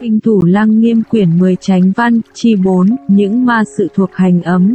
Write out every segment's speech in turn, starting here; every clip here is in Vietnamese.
Kinh Thủ Lăng Nghiêm quyển 10 chánh văn, chi 4, những ma sự thuộc hành ấm.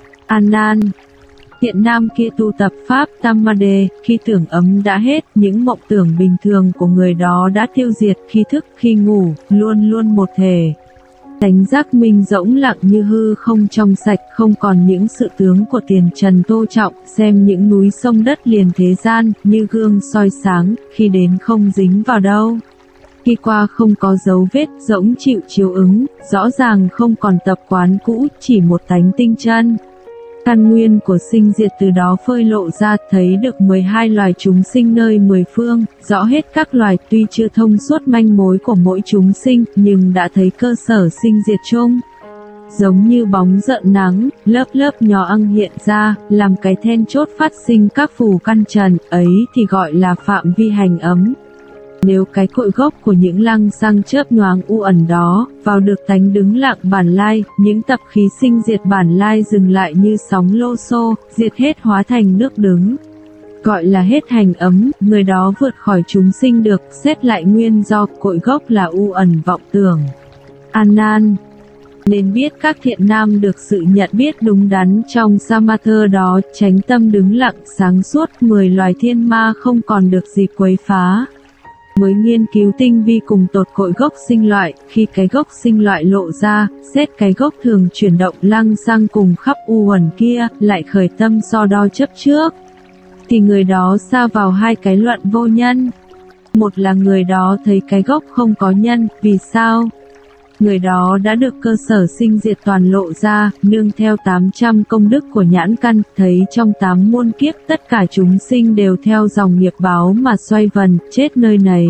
An Nan. Thiện nam kia tu tập pháp Tamade, khi tưởng ấm đã hết, những mộng tưởng bình thường của người đó đã tiêu diệt, khi thức, khi ngủ, luôn luôn một thể. Tánh giác minh rỗng lặng như hư không trong sạch, không còn những sự tướng của tiền trần tô trọng, xem những núi sông đất liền thế gian, như gương soi sáng, khi đến không dính vào đâu. Khi qua không có dấu vết, rỗng chịu chiếu ứng, rõ ràng không còn tập quán cũ, chỉ một tánh tinh chân. Căn nguyên của sinh diệt từ đó phơi lộ ra, thấy được 12 loài chúng sinh nơi 10 phương, rõ hết các loài, tuy chưa thông suốt manh mối của mỗi chúng sinh, nhưng đã thấy cơ sở sinh diệt chung. Giống như bóng rợn nắng, lớp lớp nhỏ ăng hiện ra, làm cái then chốt phát sinh các phù căn trần, ấy thì gọi là phạm vi hành ấm. Nếu cái cội gốc của những lăng xăng chớp nhoáng u ẩn đó, vào được tánh đứng lặng bản lai, những tập khí sinh diệt bản lai dừng lại như sóng lô xô, diệt hết hóa thành nước đứng. Gọi là hết hành ấm, người đó vượt khỏi chúng sinh được, xét lại nguyên do cội gốc là u ẩn vọng tưởng. An Nan. Nên biết các thiện nam được sự nhận biết đúng đắn trong Samatha đó, chánh tâm đứng lặng sáng suốt, 10 loài thiên ma không còn được gì quấy phá. Mới nghiên cứu tinh vi cùng tột cội gốc sinh loại, khi cái gốc sinh loại lộ ra, xét cái gốc thường chuyển động lăng xăng cùng khắp u uẩn kia, lại khởi tâm so đo chấp trước. Thì người đó sa vào hai cái luận vô nhân. Một là người đó thấy cái gốc không có nhân, vì sao? Người đó đã được cơ sở sinh diệt toàn lộ ra, nương theo 800 công đức của nhãn căn, thấy trong 8 muôn kiếp tất cả chúng sinh đều theo dòng nghiệp báo mà xoay vần, chết nơi này,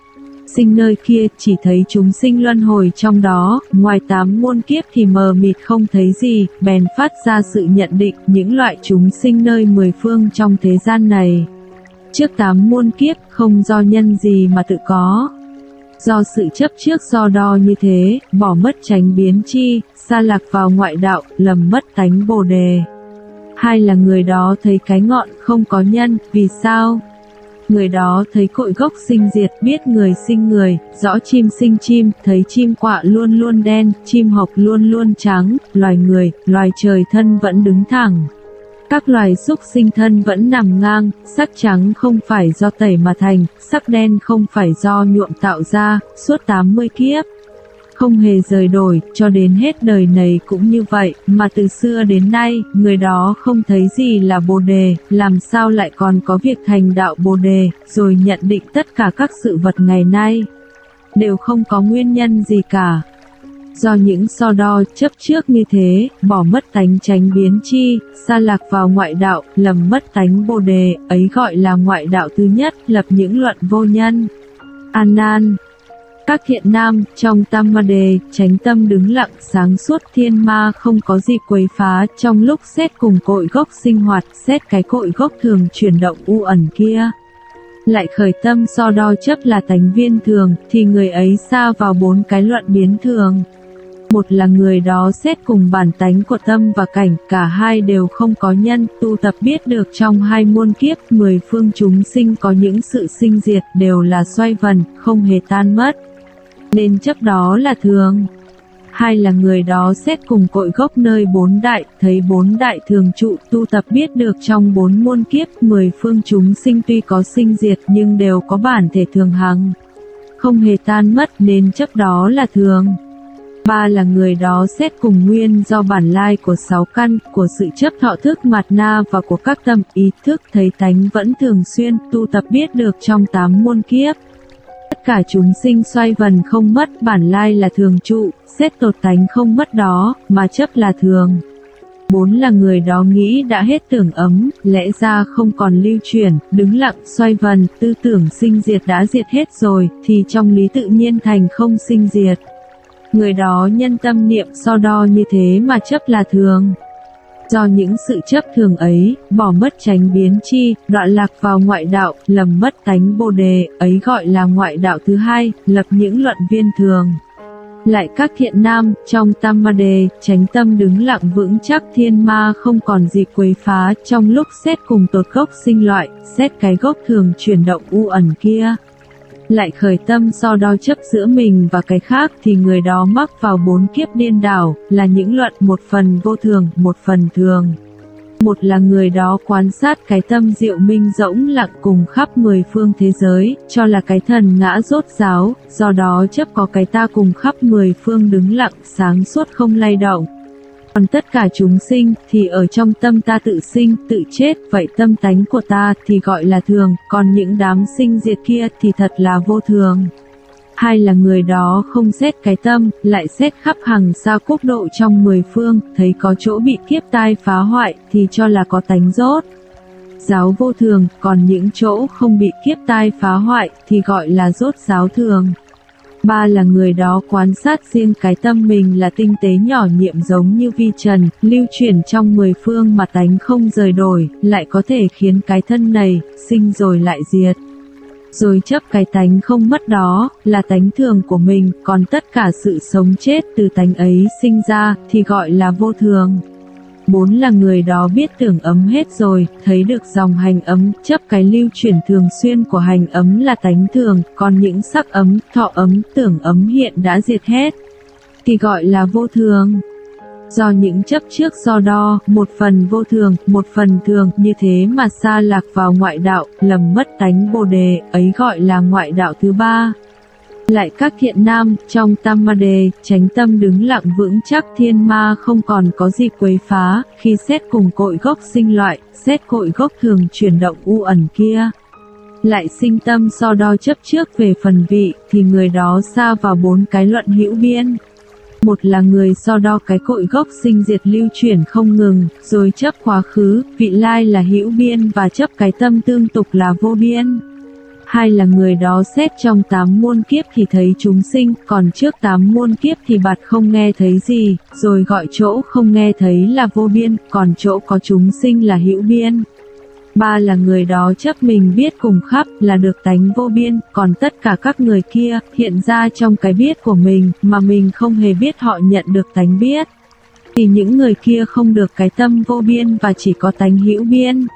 sinh nơi kia, chỉ thấy chúng sinh luân hồi trong đó, ngoài 8 muôn kiếp thì mờ mịt không thấy gì, bèn phát ra sự nhận định những loại chúng sinh nơi 10 phương trong thế gian này. Trước 8 muôn kiếp, không do nhân gì mà tự có. Do sự chấp trước so đo như thế, bỏ mất chánh biến chi, sa lạc vào ngoại đạo, lầm mất tánh bồ đề. Hai là người đó thấy cái ngọn không có nhân, vì sao? Người đó thấy cội gốc sinh diệt, biết người sinh người, rõ chim sinh chim, thấy chim quạ luôn luôn đen, chim học luôn luôn trắng, loài người, loài trời thân vẫn đứng thẳng. Các loài súc sinh thân vẫn nằm ngang, sắc trắng không phải do tẩy mà thành, sắc đen không phải do nhuộm tạo ra, suốt 80 kiếp. Không hề rời đổi, cho đến hết đời này cũng như vậy, mà từ xưa đến nay, người đó không thấy gì là Bồ Đề, làm sao lại còn có việc thành đạo Bồ Đề, rồi nhận định tất cả các sự vật ngày nay đều không có nguyên nhân gì cả. Do những so đo chấp trước như thế, bỏ mất tánh chánh biến chi, sa lạc vào ngoại đạo, lầm mất tánh bồ đề, ấy gọi là ngoại đạo thứ nhất, lập những luận vô nhân. An Nan. Các thiện nam, trong Tamade, chánh tâm đứng lặng sáng suốt, thiên ma không có gì quấy phá, trong lúc xét cùng cội gốc sinh hoạt, xét cái cội gốc thường chuyển động u ẩn kia. Lại khởi tâm so đo chấp là tánh viên thường, thì người ấy sa vào 4 cái luận biến thường. Một là người đó xét cùng bản tánh của tâm và cảnh, cả hai đều không có nhân, tu tập biết được trong 2 muôn kiếp, 10 phương chúng sinh có những sự sinh diệt đều là xoay vần, không hề tan mất. Nên chấp đó là thường. Hai là người đó xét cùng cội gốc nơi 4 đại, thấy 4 đại thường trụ, tu tập biết được trong 4 muôn kiếp, 10 phương chúng sinh tuy có sinh diệt nhưng đều có bản thể thường hằng, không hề tan mất, nên chấp đó là thường. Ba là người đó xét cùng nguyên do bản lai của 6 căn, của sự chấp thọ thức mạt na và của các tâm ý thức, thấy tánh vẫn thường xuyên, tu tập biết được trong 8 muôn kiếp. Tất cả chúng sinh xoay vần không mất, bản lai là thường trụ, xét tột tánh không mất đó, mà chấp là thường. 4 là người đó nghĩ đã hết tưởng ấm, lẽ ra không còn lưu chuyển, đứng lặng xoay vần, tư tưởng sinh diệt đã diệt hết rồi, thì trong lý tự nhiên thành không sinh diệt. Người đó nhân tâm niệm so đo như thế mà chấp là thường. Do những sự chấp thường ấy, bỏ mất chánh biến chi, đoạn lạc vào ngoại đạo, lầm mất tánh bồ đề, ấy gọi là ngoại đạo thứ hai, lập những luận viên thường. Lại các thiện nam, trong Tamade, chánh tâm đứng lặng vững chắc, thiên ma không còn gì quấy phá, trong lúc xét cùng tột gốc sinh loại, xét cái gốc thường chuyển động u ẩn kia. lại khởi tâm so đo chấp giữa mình và cái khác thì người đó mắc vào 4 kiếp điên đảo, là những luận một phần vô thường, một phần thường. Một là người đó quan sát cái tâm diệu minh rỗng lặng cùng khắp 10 phương thế giới, cho là cái thần ngã rốt ráo, do đó chấp có cái ta cùng khắp 10 phương đứng lặng sáng suốt không lay động. Còn tất cả chúng sinh thì ở trong tâm ta tự sinh, tự chết, vậy tâm tánh của ta thì gọi là thường, còn những đám sinh diệt kia thì thật là vô thường. Hai là người đó không xét cái tâm, lại xét khắp hằng sa quốc độ trong 10 phương, thấy có chỗ bị kiếp tai phá hoại thì cho là có tánh rốt giáo vô thường, còn những chỗ không bị kiếp tai phá hoại thì gọi là rốt giáo thường. Ba là người đó quan sát riêng cái tâm mình là tinh tế nhỏ nhiệm giống như vi trần, lưu chuyển trong 10 phương mà tánh không rời đổi, lại có thể khiến cái thân này sinh rồi lại diệt. Rồi chấp cái tánh không mất đó là tánh thường của mình, còn tất cả sự sống chết từ tánh ấy sinh ra thì gọi là vô thường. 4 là người đó biết tưởng ấm hết rồi, thấy được dòng hành ấm, chấp cái lưu chuyển thường xuyên của hành ấm là tánh thường, còn những sắc ấm, thọ ấm, tưởng ấm hiện đã diệt hết thì gọi là vô thường. Do những chấp trước so đo, một phần vô thường, một phần thường, như thế mà sa lạc vào ngoại đạo, lầm mất tánh Bồ đề, ấy gọi là ngoại đạo thứ ba. Lại các thiện nam, trong tam ma đề, chánh tâm đứng lặng vững chắc thiên ma không còn có gì quấy phá, khi xét cùng cội gốc sinh loại, xét cội gốc thường chuyển động u ẩn kia. Lại sinh tâm so đo chấp trước về phần vị, thì người đó sa vào 4 cái luận hữu biên. Một là người so đo cái cội gốc sinh diệt lưu chuyển không ngừng, rồi chấp quá khứ, vị lai là hữu biên và chấp cái tâm tương tục là vô biên. Hai là người đó xét trong 8 muôn kiếp thì thấy chúng sinh, còn trước 8 muôn kiếp thì bạt không nghe thấy gì, rồi gọi chỗ không nghe thấy là vô biên, còn chỗ có chúng sinh là hữu biên. Ba là người đó chấp mình biết cùng khắp là được tánh vô biên, còn tất cả các người kia hiện ra trong cái biết của mình mà mình không hề biết họ nhận được tánh biết, thì những người kia không được cái tâm vô biên và chỉ có tánh hữu biên.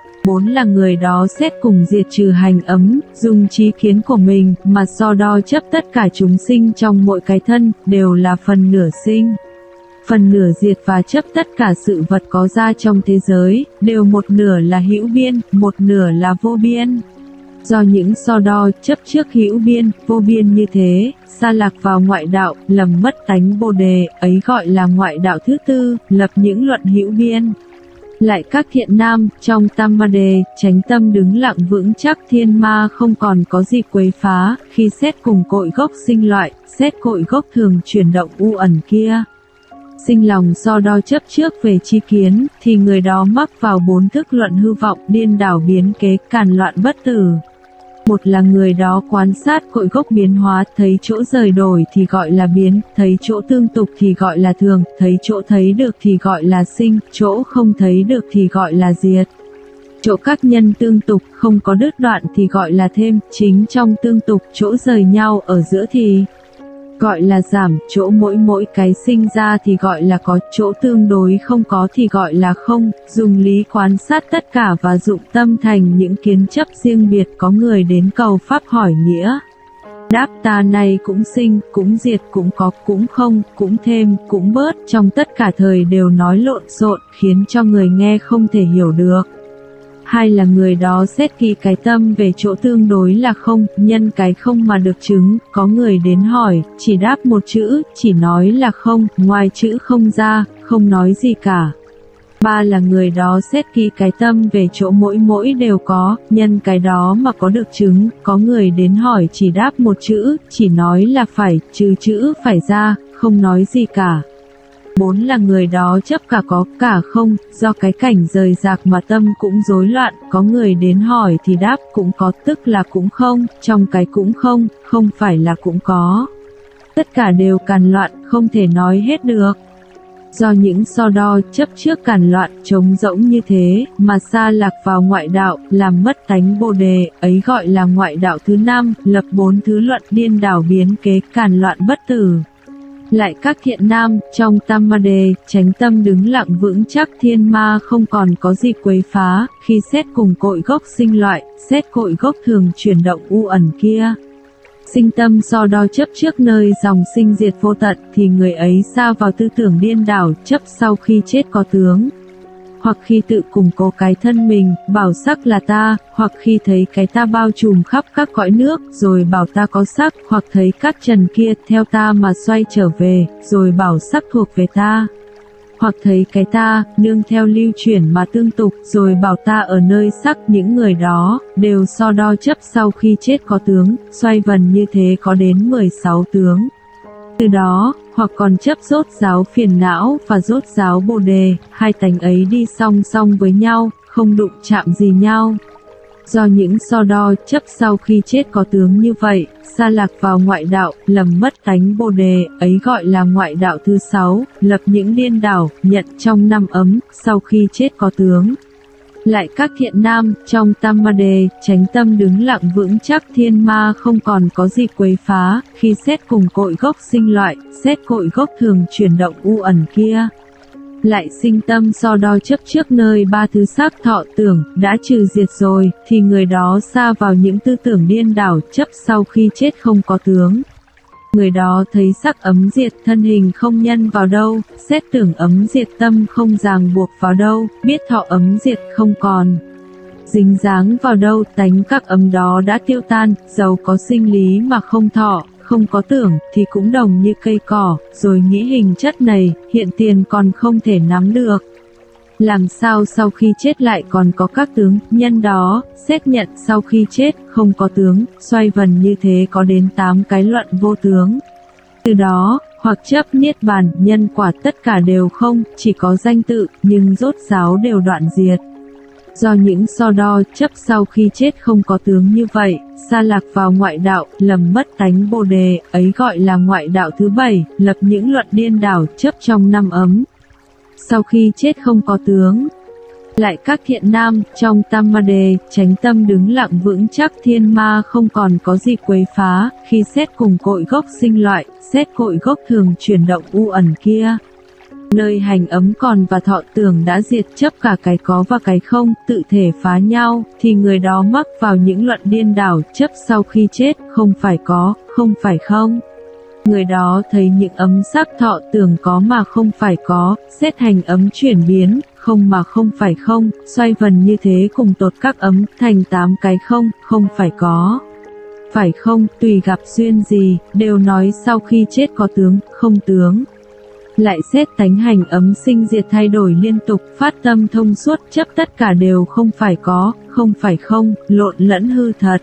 4 là người đó xét cùng diệt trừ hành ấm, dùng trí kiến của mình mà so đo chấp tất cả chúng sinh trong mỗi cái thân đều là phần nửa sinh, phần nửa diệt và chấp tất cả sự vật có ra trong thế giới đều một nửa là hữu biên, một nửa là vô biên. Do những so đo chấp trước hữu biên, vô biên như thế, sa lạc vào ngoại đạo, lầm mất tánh Bồ đề, ấy gọi là ngoại đạo thứ tư, lập những luận hữu biên. Lại các thiện nam, trong tam ma đề, chánh tâm đứng lặng vững chắc thiên ma không còn có gì quấy phá, khi xét cùng cội gốc sinh loại, xét cội gốc thường chuyển động u ẩn kia. Sinh lòng so đo chấp trước về chi kiến, thì người đó mắc vào 4 thức luận hư vọng, điên đảo biến kế, càn loạn bất tử. Một là người đó quan sát cội gốc biến hóa, thấy chỗ rời đổi thì gọi là biến, thấy chỗ tương tục thì gọi là thường, thấy chỗ thấy được thì gọi là sinh, chỗ không thấy được thì gọi là diệt. Chỗ các nhân tương tục không có đứt đoạn thì gọi là thêm, chính trong tương tục chỗ rời nhau ở giữa thì gọi là giảm, chỗ mỗi cái sinh ra thì gọi là có, chỗ tương đối không có thì gọi là không, dùng lý quan sát tất cả và dụng tâm thành những kiến chấp riêng biệt. Có người đến cầu pháp hỏi nghĩa. Đáp ta này cũng sinh, cũng diệt, cũng có, cũng không, cũng thêm, cũng bớt, trong tất cả thời đều nói lộn xộn, khiến cho người nghe không thể hiểu được. Hai là người đó xét kỹ cái tâm về chỗ tương đối là không, nhân cái không mà được chứng, có người đến hỏi, chỉ đáp một chữ, chỉ nói là không, ngoài chữ không ra, không nói gì cả. Ba là người đó xét kỹ cái tâm về chỗ mỗi đều có, nhân cái đó mà có được chứng, có người đến hỏi chỉ đáp một chữ, chỉ nói là phải, trừ chữ phải ra, không nói gì cả. 4 là người đó chấp cả có, cả không, do cái cảnh rời rạc mà tâm cũng rối loạn, có người đến hỏi thì đáp cũng có tức là cũng không, trong cái cũng không phải là cũng có. Tất cả đều càn loạn, không thể nói hết được. Do những so đo chấp trước càn loạn, trống rỗng như thế, mà sa lạc vào ngoại đạo, làm mất tánh Bồ đề, ấy gọi là ngoại đạo thứ 5, lập 4 thứ luận điên đảo biến kế, càn loạn bất tử. Lại các thiện nam, trong tam ma đề, chánh tâm đứng lặng vững chắc thiên ma không còn có gì quấy phá, khi xét cùng cội gốc sinh loại, xét cội gốc thường chuyển động u ẩn kia. Sinh tâm so đo chấp trước nơi dòng sinh diệt vô tận, thì người ấy sa vào tư tưởng điên đảo, chấp sau khi chết có tướng. Hoặc khi tự củng cố cái thân mình, bảo sắc là ta, hoặc khi thấy cái ta bao trùm khắp các cõi nước, rồi bảo ta có sắc, hoặc thấy các trần kia theo ta mà xoay trở về, rồi bảo sắc thuộc về ta. Hoặc thấy cái ta, nương theo lưu chuyển mà tương tục, rồi bảo ta ở nơi sắc. Những người đó, đều so đo chấp sau khi chết có tướng, xoay vần như thế có đến 16 tướng. Từ đó, hoặc còn chấp rốt ráo phiền não và rốt ráo bồ đề, hai tánh ấy đi song song với nhau, không đụng chạm gì nhau. Do những so đo chấp sau khi chết có tướng như vậy, sa lạc vào ngoại đạo, lầm mất tánh bồ đề, ấy gọi là ngoại đạo thứ 6, lập những điên đảo, nhận trong năm ấm, sau khi chết có tướng. Lại các thiện nam, trong tam ma đề, chánh tâm đứng lặng vững chắc, thiên ma không còn có gì quấy phá, khi xét cùng cội gốc sinh loại, xét cội gốc thường chuyển động u ẩn kia. Lại sinh tâm so đo chấp trước nơi ba thứ sắc thọ tưởng, đã trừ diệt rồi, thì người đó sa vào những tư tưởng điên đảo, chấp sau khi chết không có tướng. Người đó thấy sắc ấm diệt, thân hình không nhân vào đâu, xét tưởng ấm diệt, tâm không ràng buộc vào đâu, biết thọ ấm diệt không còn dính dáng vào đâu, tánh các ấm đó đã tiêu tan, dầu có sinh lý mà không thọ, không có tưởng, thì cũng đồng như cây cỏ, rồi nghĩ hình chất này, hiện tiền còn không thể nắm được. Làm sao sau khi chết lại còn có các tướng, nhân đó, xét nhận sau khi chết, không có tướng, xoay vần như thế có đến 8 cái luận vô tướng. Từ đó, hoặc chấp niết bàn, nhân quả tất cả đều không, chỉ có danh tự, nhưng rốt ráo đều đoạn diệt. Do những so đo chấp sau khi chết không có tướng như vậy, sa lạc vào ngoại đạo, lầm mất tánh bồ đề, ấy gọi là ngoại đạo thứ 7, lập những luận điên đảo chấp trong năm ấm. Sau khi chết không có tướng. Lại các thiện nam, trong tam ma đề, chánh tâm đứng lặng vững chắc, thiên ma không còn có gì quấy phá, khi xét cùng cội gốc sinh loại, xét cội gốc thường chuyển động u ẩn kia. Nơi hành ấm còn và thọ tưởng đã diệt chấp cả cái có và cái không, tự thể phá nhau, thì người đó mắc vào những luận điên đảo chấp sau khi chết, không phải có, không phải không. Người đó thấy những ấm sắc thọ tưởng có mà không phải có, xét hành ấm chuyển biến, không mà không phải không, xoay vần như thế cùng tột các ấm, thành 8 cái không, không phải có. Phải không, tùy gặp duyên gì, đều nói sau khi chết có tướng, không tướng. Lại xét tánh hành ấm sinh diệt thay đổi liên tục, phát tâm thông suốt, chấp tất cả đều không phải có, không phải không, lộn lẫn hư thật.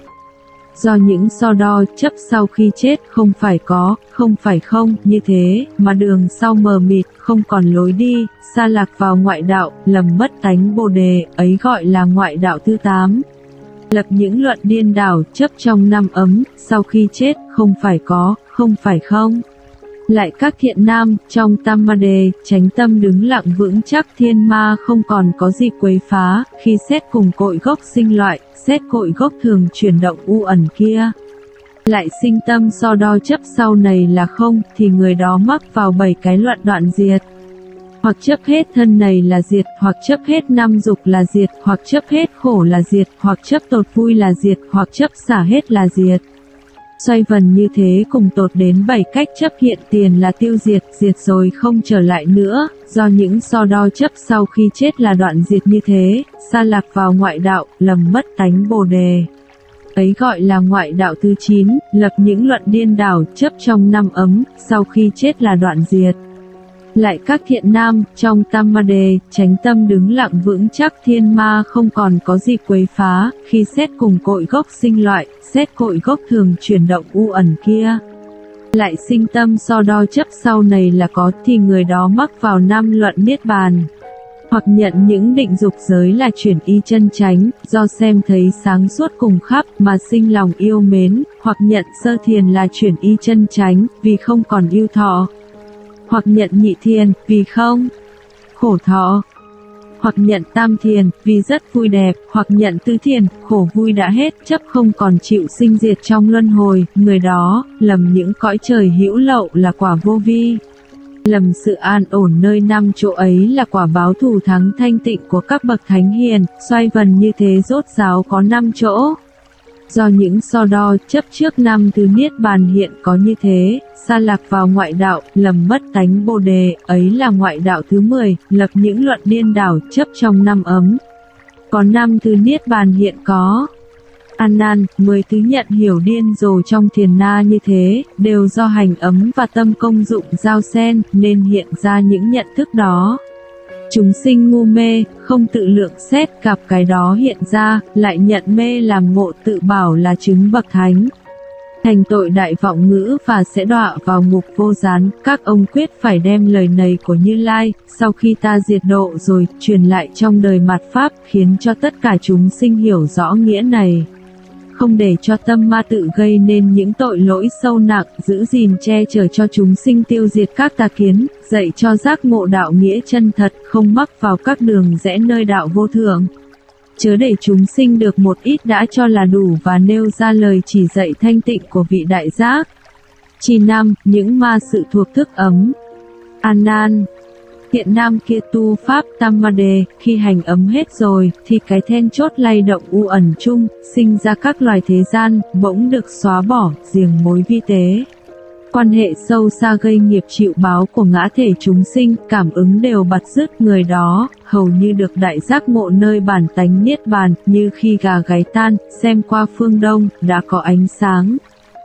Do những so đo chấp sau khi chết không phải có, không phải không, như thế, mà đường sau mờ mịt, không còn lối đi, sa lạc vào ngoại đạo, lầm mất tánh bồ đề, ấy gọi là ngoại đạo thứ 8. Lập những luận điên đảo chấp trong năm ấm, sau khi chết, không phải có, không phải không. Lại các thiện nam, trong tam ma đề, chánh tâm đứng lặng vững chắc, thiên ma không còn có gì quấy phá, khi xét cùng cội gốc sinh loại, xét cội gốc thường chuyển động u ẩn kia. Lại sinh tâm so đo chấp sau này là không, thì người đó mắc vào 7 cái luận đoạn diệt. Hoặc chấp hết thân này là diệt, hoặc chấp hết năm dục là diệt, hoặc chấp hết khổ là diệt, hoặc chấp tột vui là diệt, hoặc chấp xả hết là diệt. Xoay vần như thế cùng tột đến 7 cách chấp hiện tiền là tiêu diệt, diệt rồi không trở lại nữa, do những so đo chấp sau khi chết là đoạn diệt như thế, sa lạc vào ngoại đạo, lầm mất tánh bồ đề. Ấy gọi là ngoại đạo thứ 9, lập những luận điên đảo chấp trong năm ấm, sau khi chết là đoạn diệt. Lại các thiện nam, trong tam ma đề, chánh tâm đứng lặng vững chắc, thiên ma không còn có gì quấy phá, khi xét cùng cội gốc sinh loại, xét cội gốc thường chuyển động u ẩn kia. Lại sinh tâm so đo chấp sau này là có, thì người đó mắc vào 5 luận niết bàn. Hoặc nhận những định dục giới là chuyển y chân chánh, do xem thấy sáng suốt cùng khắp mà sinh lòng yêu mến, hoặc nhận sơ thiền là chuyển y chân chánh, vì không còn yêu thọ. Hoặc nhận nhị thiền, vì không khổ thọ. Hoặc nhận tam thiền, vì rất vui đẹp, hoặc nhận tứ thiền, khổ vui đã hết, chấp không còn chịu sinh diệt trong luân hồi, người đó, lầm những cõi trời hữu lậu là quả vô vi. Lầm sự an ổn nơi 5 chỗ ấy là quả báo thù thắng thanh tịnh của các bậc thánh hiền, xoay vần như thế rốt ráo có 5 chỗ. Do những so đo chấp trước năm thứ Niết Bàn hiện có như thế, sa lạc vào ngoại đạo, lầm mất tánh Bồ Đề, ấy là ngoại đạo thứ 10, lập những luận điên đảo chấp trong năm ấm. Có năm thứ Niết Bàn hiện có. A Nan, 10 thứ nhận hiểu điên rồ trong thiền na như thế, đều do hành ấm và tâm công dụng giao xen, nên hiện ra những nhận thức đó. Chúng sinh ngu mê, không tự lượng xét gặp cái đó hiện ra, lại nhận mê làm ngộ tự bảo là chứng bậc thánh. Thành tội đại vọng ngữ và sẽ đọa vào ngục vô gián. Các ông quyết phải đem lời này của Như Lai, sau khi ta diệt độ rồi, truyền lại trong đời mạt Pháp, khiến cho tất cả chúng sinh hiểu rõ nghĩa này. Không để cho tâm ma tự gây nên những tội lỗi sâu nặng, giữ gìn che chở cho chúng sinh tiêu diệt các tà kiến, dạy cho giác ngộ đạo nghĩa chân thật, không mắc vào các đường rẽ nơi đạo vô thượng. Chớ để chúng sinh được một ít đã cho là đủ và nêu ra lời chỉ dạy thanh tịnh của vị đại giác. Chi năm, những ma sự thuộc thức ấm. A Nan, thiện nam kia tu pháp Tamade, khi hành ấm hết rồi, thì cái then chốt lay động u ẩn chung, sinh ra các loài thế gian, bỗng được xóa bỏ, riêng mối vi tế. Quan hệ sâu xa gây nghiệp chịu báo của ngã thể chúng sinh, cảm ứng đều bặt dứt người đó, hầu như được đại giác ngộ nơi bản tánh Niết Bàn, như khi gà gáy tan, xem qua phương đông, đã có ánh sáng.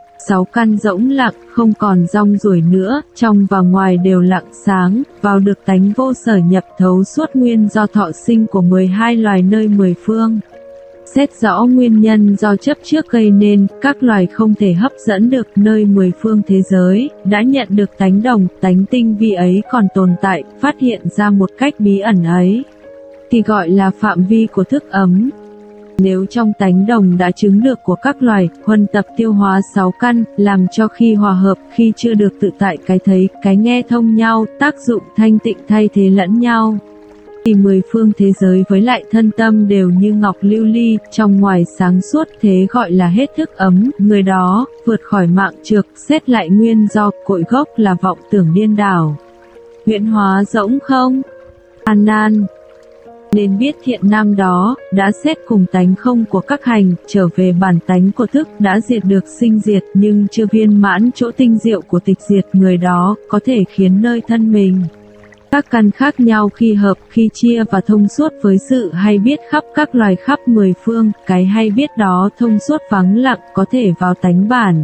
6 căn rỗng lặng, không còn rong ruổi nữa, trong và ngoài đều lặng sáng, vào được tánh vô sở nhập thấu suốt nguyên do thọ sinh của 12 loài nơi 10 phương. Xét rõ nguyên nhân do chấp trước gây nên, các loài không thể hấp dẫn được nơi 10 phương thế giới, đã nhận được tánh đồng, tánh tinh vi ấy còn tồn tại, phát hiện ra một cách bí ẩn ấy, thì gọi là phạm vi của thức ấm. Nếu trong tánh đồng đã chứng được của các loài, huân tập tiêu hóa 6 căn, làm cho khi hòa hợp, khi chưa được tự tại cái thấy, cái nghe thông nhau, tác dụng thanh tịnh thay thế lẫn nhau. Thì 10 phương thế giới với lại thân tâm đều như ngọc lưu ly, trong ngoài sáng suốt, thế gọi là hết thức ấm. Người đó, vượt khỏi mạng trược, xét lại nguyên do, cội gốc là vọng tưởng điên đảo. Huyễn hóa rỗng không? A Nan, nên biết thiện nam đó, đã xét cùng tánh không của các hành, trở về bản tánh của thức, đã diệt được sinh diệt, nhưng chưa viên mãn chỗ tinh diệu của tịch diệt. Người đó, có thể khiến nơi thân mình các căn khác nhau khi hợp, khi chia và thông suốt với sự hay biết khắp các loài khắp 10 phương, cái hay biết đó thông suốt vắng lặng, có thể vào tánh bản.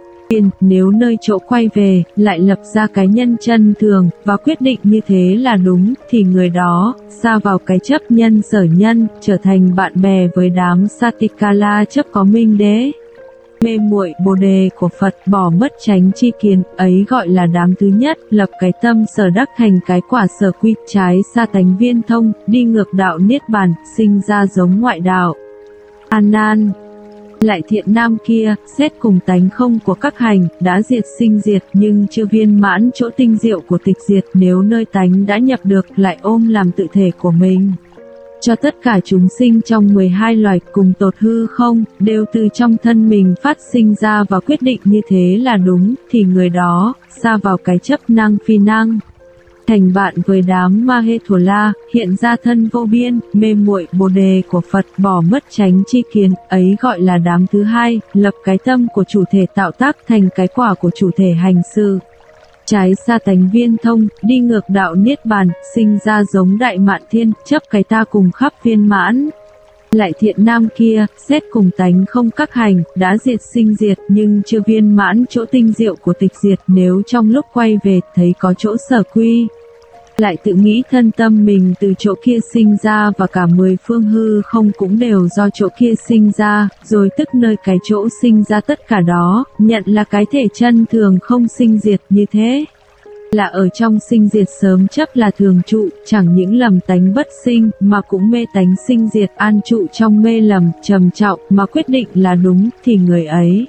Nếu nơi chỗ quay về, lại lập ra cái nhân chân thường, và quyết định như thế là đúng, thì người đó, xa vào cái chấp nhân sở nhân, trở thành bạn bè với đám Satikala chấp có minh đế. Mê muội Bồ Đề của Phật, bỏ mất chánh tri kiến, ấy gọi là đám thứ nhất, lập cái tâm sở đắc thành cái quả sở quy, trái xa tánh viên thông, đi ngược đạo Niết Bàn, sinh ra giống ngoại đạo. A Nan, lại thiện nam kia, xét cùng tánh không của các hành, đã diệt sinh diệt, nhưng chưa viên mãn chỗ tinh diệu của tịch diệt. Nếu nơi tánh đã nhập được, lại ôm làm tự thể của mình, cho tất cả chúng sinh trong 12 loài cùng tột hư không, đều từ trong thân mình phát sinh ra và quyết định như thế là đúng, thì người đó, xa vào cái chấp năng phi năng, thành bạn với đám Mahethola, hiện ra thân vô biên, mê muội Bồ Đề của Phật, bỏ mất chánh tri kiến, ấy gọi là đám thứ hai, lập cái tâm của chủ thể tạo tác thành cái quả của chủ thể hành sự. Trái xa tánh viên thông, đi ngược đạo Niết Bàn, sinh ra giống đại mạn thiên, chấp cái ta cùng khắp viên mãn. Lại thiện nam kia, xét cùng tánh không các hành, đã diệt sinh diệt, nhưng chưa viên mãn chỗ tinh diệu của tịch diệt. Nếu trong lúc quay về, thấy có chỗ sở quy, lại tự nghĩ thân tâm mình từ chỗ kia sinh ra, và cả 10 phương hư không cũng đều do chỗ kia sinh ra, rồi tức nơi cái chỗ sinh ra tất cả đó, nhận là cái thể chân thường không sinh diệt. Như thế là ở trong sinh diệt sớm chấp là thường trụ, chẳng những lầm tánh bất sinh, mà cũng mê tánh sinh diệt, an trụ trong mê lầm, trầm trọng, mà quyết định là đúng, thì người ấy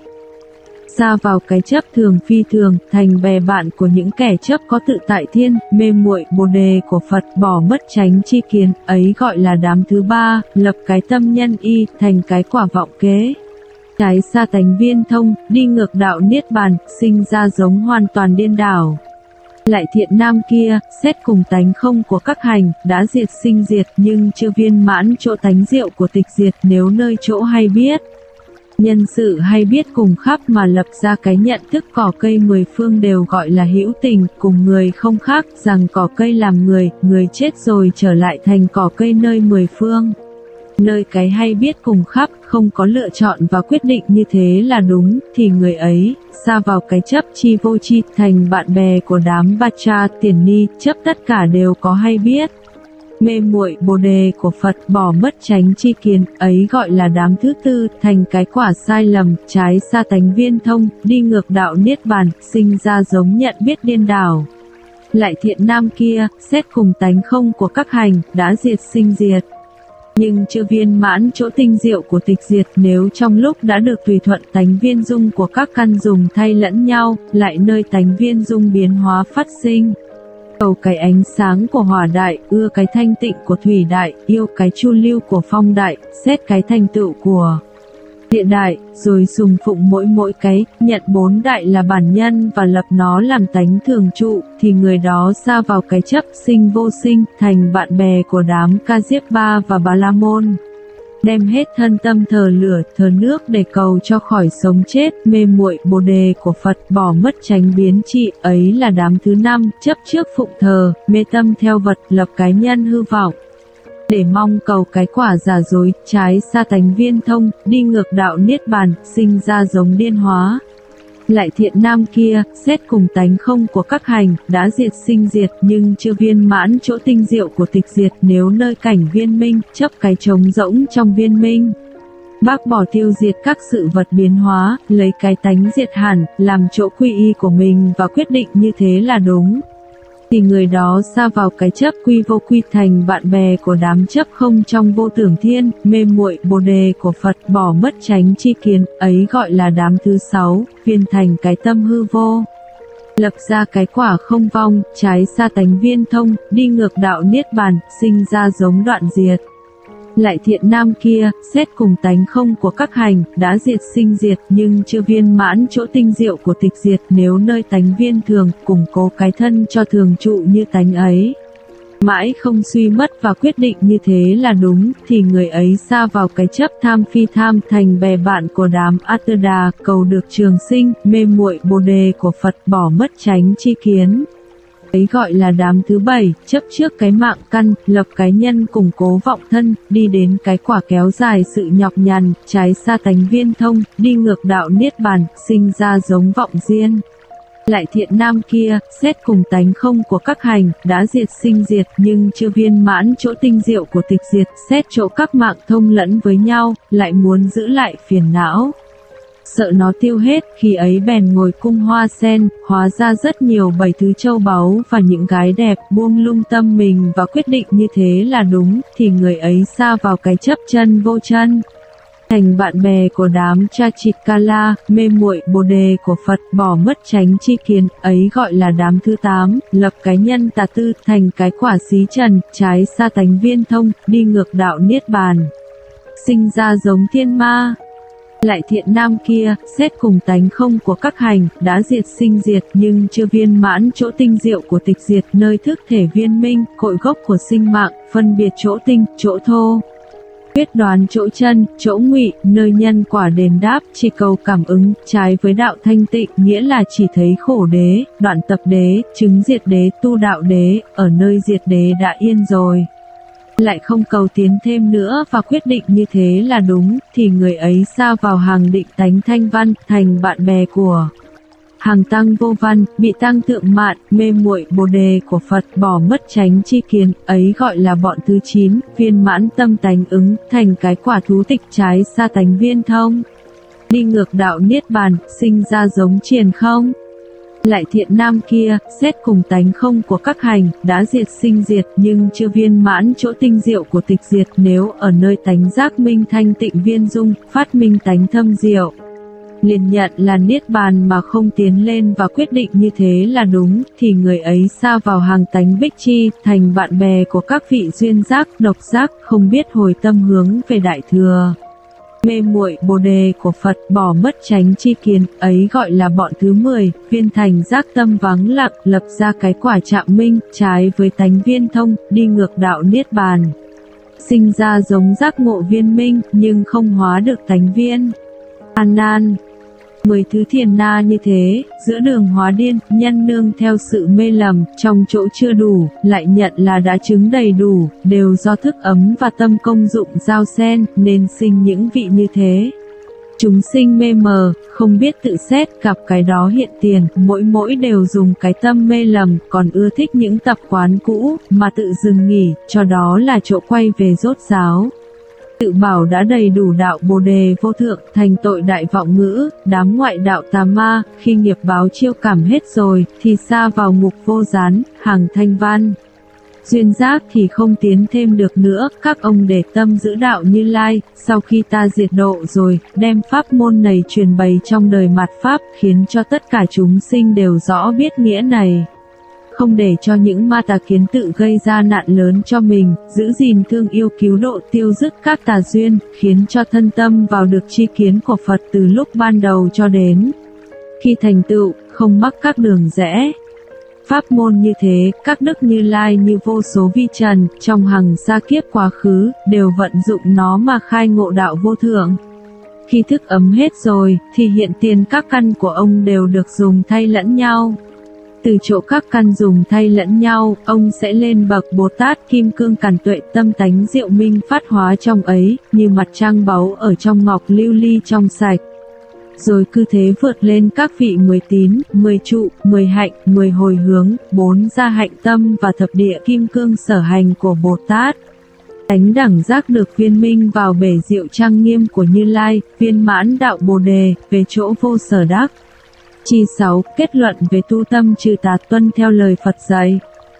xa vào cái chấp thường phi thường, thành bè bạn của những kẻ chấp có tự tại thiên, mê muội Bồ Đề của Phật, bỏ mất chánh tri kiến, ấy gọi là đám thứ ba, lập cái tâm nhân y, thành cái quả vọng kế. Trái xa tánh viên thông, đi ngược đạo Niết Bàn, sinh ra giống hoàn toàn điên đảo. Lại thiện nam kia, xét cùng tánh không của các hành, đã diệt sinh diệt, nhưng chưa viên mãn chỗ tánh diệu của tịch diệt. Nếu nơi chỗ hay biết, Nhân sự hay biết cùng khắp mà lập ra cái nhận thức cỏ cây mười phương đều gọi là hữu tình, cùng người không khác rằng cỏ cây làm người, người chết rồi trở lại thành cỏ cây nơi mười phương. Nơi cái hay biết cùng khắp, không có lựa chọn và quyết định như thế là đúng, thì người ấy, sa vào cái chấp chi vô chi, thành bạn bè của đám Bacha, tiền ni, chấp tất cả đều có hay biết. Mê muội Bồ đề của Phật, bỏ mất chánh tri kiến, ấy gọi là đám thứ tư, thành cái quả sai lầm, trái sa tánh viên thông, đi ngược đạo niết bàn, sinh ra giống nhận biết điên đảo. Lại thiện nam kia, xét cùng tánh không của các hành, đã diệt sinh diệt. Nhưng chưa viên mãn chỗ tinh diệu của tịch diệt, nếu trong lúc đã được tùy thuận tánh viên dung của các căn dùng thay lẫn nhau, lại nơi tánh viên dung biến hóa phát sinh. Cầu cái ánh sáng của hỏa đại, ưa cái thanh tịnh của thủy đại, yêu cái chu lưu của phong đại, xét cái thành tựu của địa đại, rồi sùng phụng mỗi cái, nhận bốn đại là bản nhân và lập nó làm tánh thường trụ, thì người đó sa vào cái chấp sinh vô sinh, thành bạn bè của đám Ca Diếp Ba và Bà La Môn. Đem hết thân tâm thờ lửa, thờ nước để cầu cho khỏi sống chết, mê muội Bồ đề của Phật, bỏ mất chánh biến trị, ấy là đám thứ năm, chấp trước phụng thờ, mê tâm theo vật, lập cái nhân hư vọng. Để mong cầu cái quả giả dối, trái sa tánh viên thông, đi ngược đạo niết bàn, sinh ra giống điên hóa. Lại thiện nam kia, xét cùng tánh không của các hành, đã diệt sinh diệt, nhưng chưa viên mãn chỗ tinh diệu của tịch diệt, nếu nơi cảnh viên minh, chấp cái trống rỗng trong viên minh. Bác bỏ tiêu diệt các sự vật biến hóa, lấy cái tánh diệt hẳn, làm chỗ quy y của mình và quyết định như thế là đúng. Thì người đó sa vào cái chấp quy vô quy, thành bạn bè của đám chấp không trong vô tưởng thiên, mê muội Bồ đề của Phật, bỏ mất chánh tri kiến, ấy gọi là đám thứ sáu, viên thành cái tâm hư vô. Lập ra cái quả không vong, trái sa tánh viên thông, đi ngược đạo niết bàn, sinh ra giống đoạn diệt. Lại thiện nam kia, xét cùng tánh không của các hành, đã diệt sinh diệt, nhưng chưa viên mãn chỗ tinh diệu của tịch diệt, nếu nơi tánh viên thường, củng cố cái thân cho thường trụ như tánh ấy. Mãi không suy mất và quyết định như thế là đúng, thì người ấy sa vào cái chấp tham phi tham, thành bè bạn của đám Atterda, cầu được trường sinh, mê muội Bồ đề của Phật, bỏ mất chánh tri kiến. Ấy gọi là đám thứ bảy, chấp trước cái mạng căn, lập cái nhân củng cố vọng thân, đi đến cái quả kéo dài sự nhọc nhằn, trái sa tánh viên thông, đi ngược đạo niết bàn, sinh ra giống vọng diên. Lại thiện nam kia, xét cùng tánh không của các hành, đã diệt sinh diệt, nhưng chưa viên mãn chỗ tinh diệu của tịch diệt, xét chỗ các mạng thông lẫn với nhau, lại muốn giữ lại phiền não. Sợ nó tiêu hết, khi ấy bèn ngồi cung hoa sen, hóa ra rất nhiều bảy thứ châu báu và những gái đẹp, buông lung tâm mình và quyết định như thế là đúng, thì người ấy sa vào cái chấp chân vô chân. Thành bạn bè của đám Chachikala, mê muội Bồ đề của Phật, bỏ mất chánh tri kiến, ấy gọi là đám thứ 8, lập cái nhân tà tư, thành cái quả xí trần, trái sa tánh viên thông, đi ngược đạo niết bàn. Sinh ra giống thiên ma. Lại thiện nam kia, xét cùng tánh không của các hành, đã diệt sinh diệt, nhưng chưa viên mãn chỗ tinh diệu của tịch diệt, nơi thức thể viên minh, cội gốc của sinh mạng, phân biệt chỗ tinh, chỗ thô. Quyết đoán chỗ chân, chỗ ngụy, nơi nhân quả đền đáp, chỉ cầu cảm ứng, trái với đạo thanh tịnh, nghĩa là chỉ thấy khổ đế, đoạn tập đế, chứng diệt đế, tu đạo đế, ở nơi diệt đế đã yên rồi. Lại không cầu tiến thêm nữa và quyết định như thế là đúng, thì người ấy sa vào hàng định tánh thanh văn, thành bạn bè của hàng tăng vô văn, bị tăng tượng mạn, mê muội Bồ đề của Phật, bỏ mất chánh tri kiến, ấy gọi là bọn thứ 9, viên mãn tâm tánh ứng, thành cái quả thú tịch, trái sa tánh viên thông. Đi ngược đạo niết bàn, sinh ra giống triền không. Lại thiện nam kia, xét cùng tánh không của các hành, đã diệt sinh diệt, nhưng chưa viên mãn chỗ tinh diệu của tịch diệt, nếu ở nơi tánh giác minh thanh tịnh viên dung, phát minh tánh thâm diệu. Liền nhận là niết bàn mà không tiến lên và quyết định như thế là đúng, thì người ấy sa vào hàng tánh bích chi, thành bạn bè của các vị duyên giác, độc giác, không biết hồi tâm hướng về đại thừa. Mê muội Bồ đề của Phật, bỏ mất chánh tri kiến, ấy gọi là bọn thứ 10, viên thành giác tâm vắng lặng, lập ra cái quả chạm minh, trái với tánh viên thông, đi ngược đạo niết bàn. Sinh ra giống giác ngộ viên minh, nhưng không hóa được tánh viên. A Nan, 10 thứ thiền na như thế, giữa đường hóa điên, nhân nương theo sự mê lầm, trong chỗ chưa đủ, lại nhận là đã chứng đầy đủ, đều do thức ấm và tâm công dụng giao xen, nên sinh những vị như thế. Chúng sinh mê mờ, không biết tự xét, gặp cái đó hiện tiền, mỗi đều dùng cái tâm mê lầm, còn ưa thích những tập quán cũ, mà tự dừng nghỉ, cho đó là chỗ quay về rốt ráo. Tự bảo đã đầy đủ đạo Bồ Đề vô thượng, thành tội đại vọng ngữ, đám ngoại đạo tà ma, khi nghiệp báo chiêu cảm hết rồi, thì sa vào ngục vô gián, hàng thanh văn. Duyên giác thì không tiến thêm được nữa, các ông để tâm giữ đạo Như Lai, sau khi ta diệt độ rồi, đem pháp môn này truyền bày trong đời mạt Pháp, khiến cho tất cả chúng sinh đều rõ biết nghĩa này. Không để cho những ma tà kiến tự gây ra nạn lớn cho mình, giữ gìn thương yêu cứu độ tiêu dứt các tà duyên, khiến cho thân tâm vào được tri kiến của Phật từ lúc ban đầu cho đến khi thành tựu, không mắc các đường rẽ. Pháp môn như thế, các đức Như Lai như vô số vi trần, trong hằng sa kiếp quá khứ, đều vận dụng nó mà khai ngộ đạo vô thượng. Khi thức ấm hết rồi, thì hiện tiền các căn của ông đều được dùng thay lẫn nhau. Từ chỗ các căn dùng thay lẫn nhau, ông sẽ lên bậc Bồ Tát Kim Cương Càn Tuệ tâm tánh diệu minh phát hóa trong ấy, như mặt trăng báu ở trong ngọc lưu ly trong sạch. Rồi cứ thế vượt lên các vị 10 tín, 10 trụ, 10 hạnh, 10 hồi hướng, 4 gia hạnh tâm và thập địa kim cương sở hành của Bồ Tát. Tánh đẳng giác được viên minh vào bể diệu trang nghiêm của Như Lai, viên mãn đạo Bồ Đề, về chỗ vô sở đắc. Chi 6. Kết luận về tu tâm trừ tà tuân theo lời Phật dạy.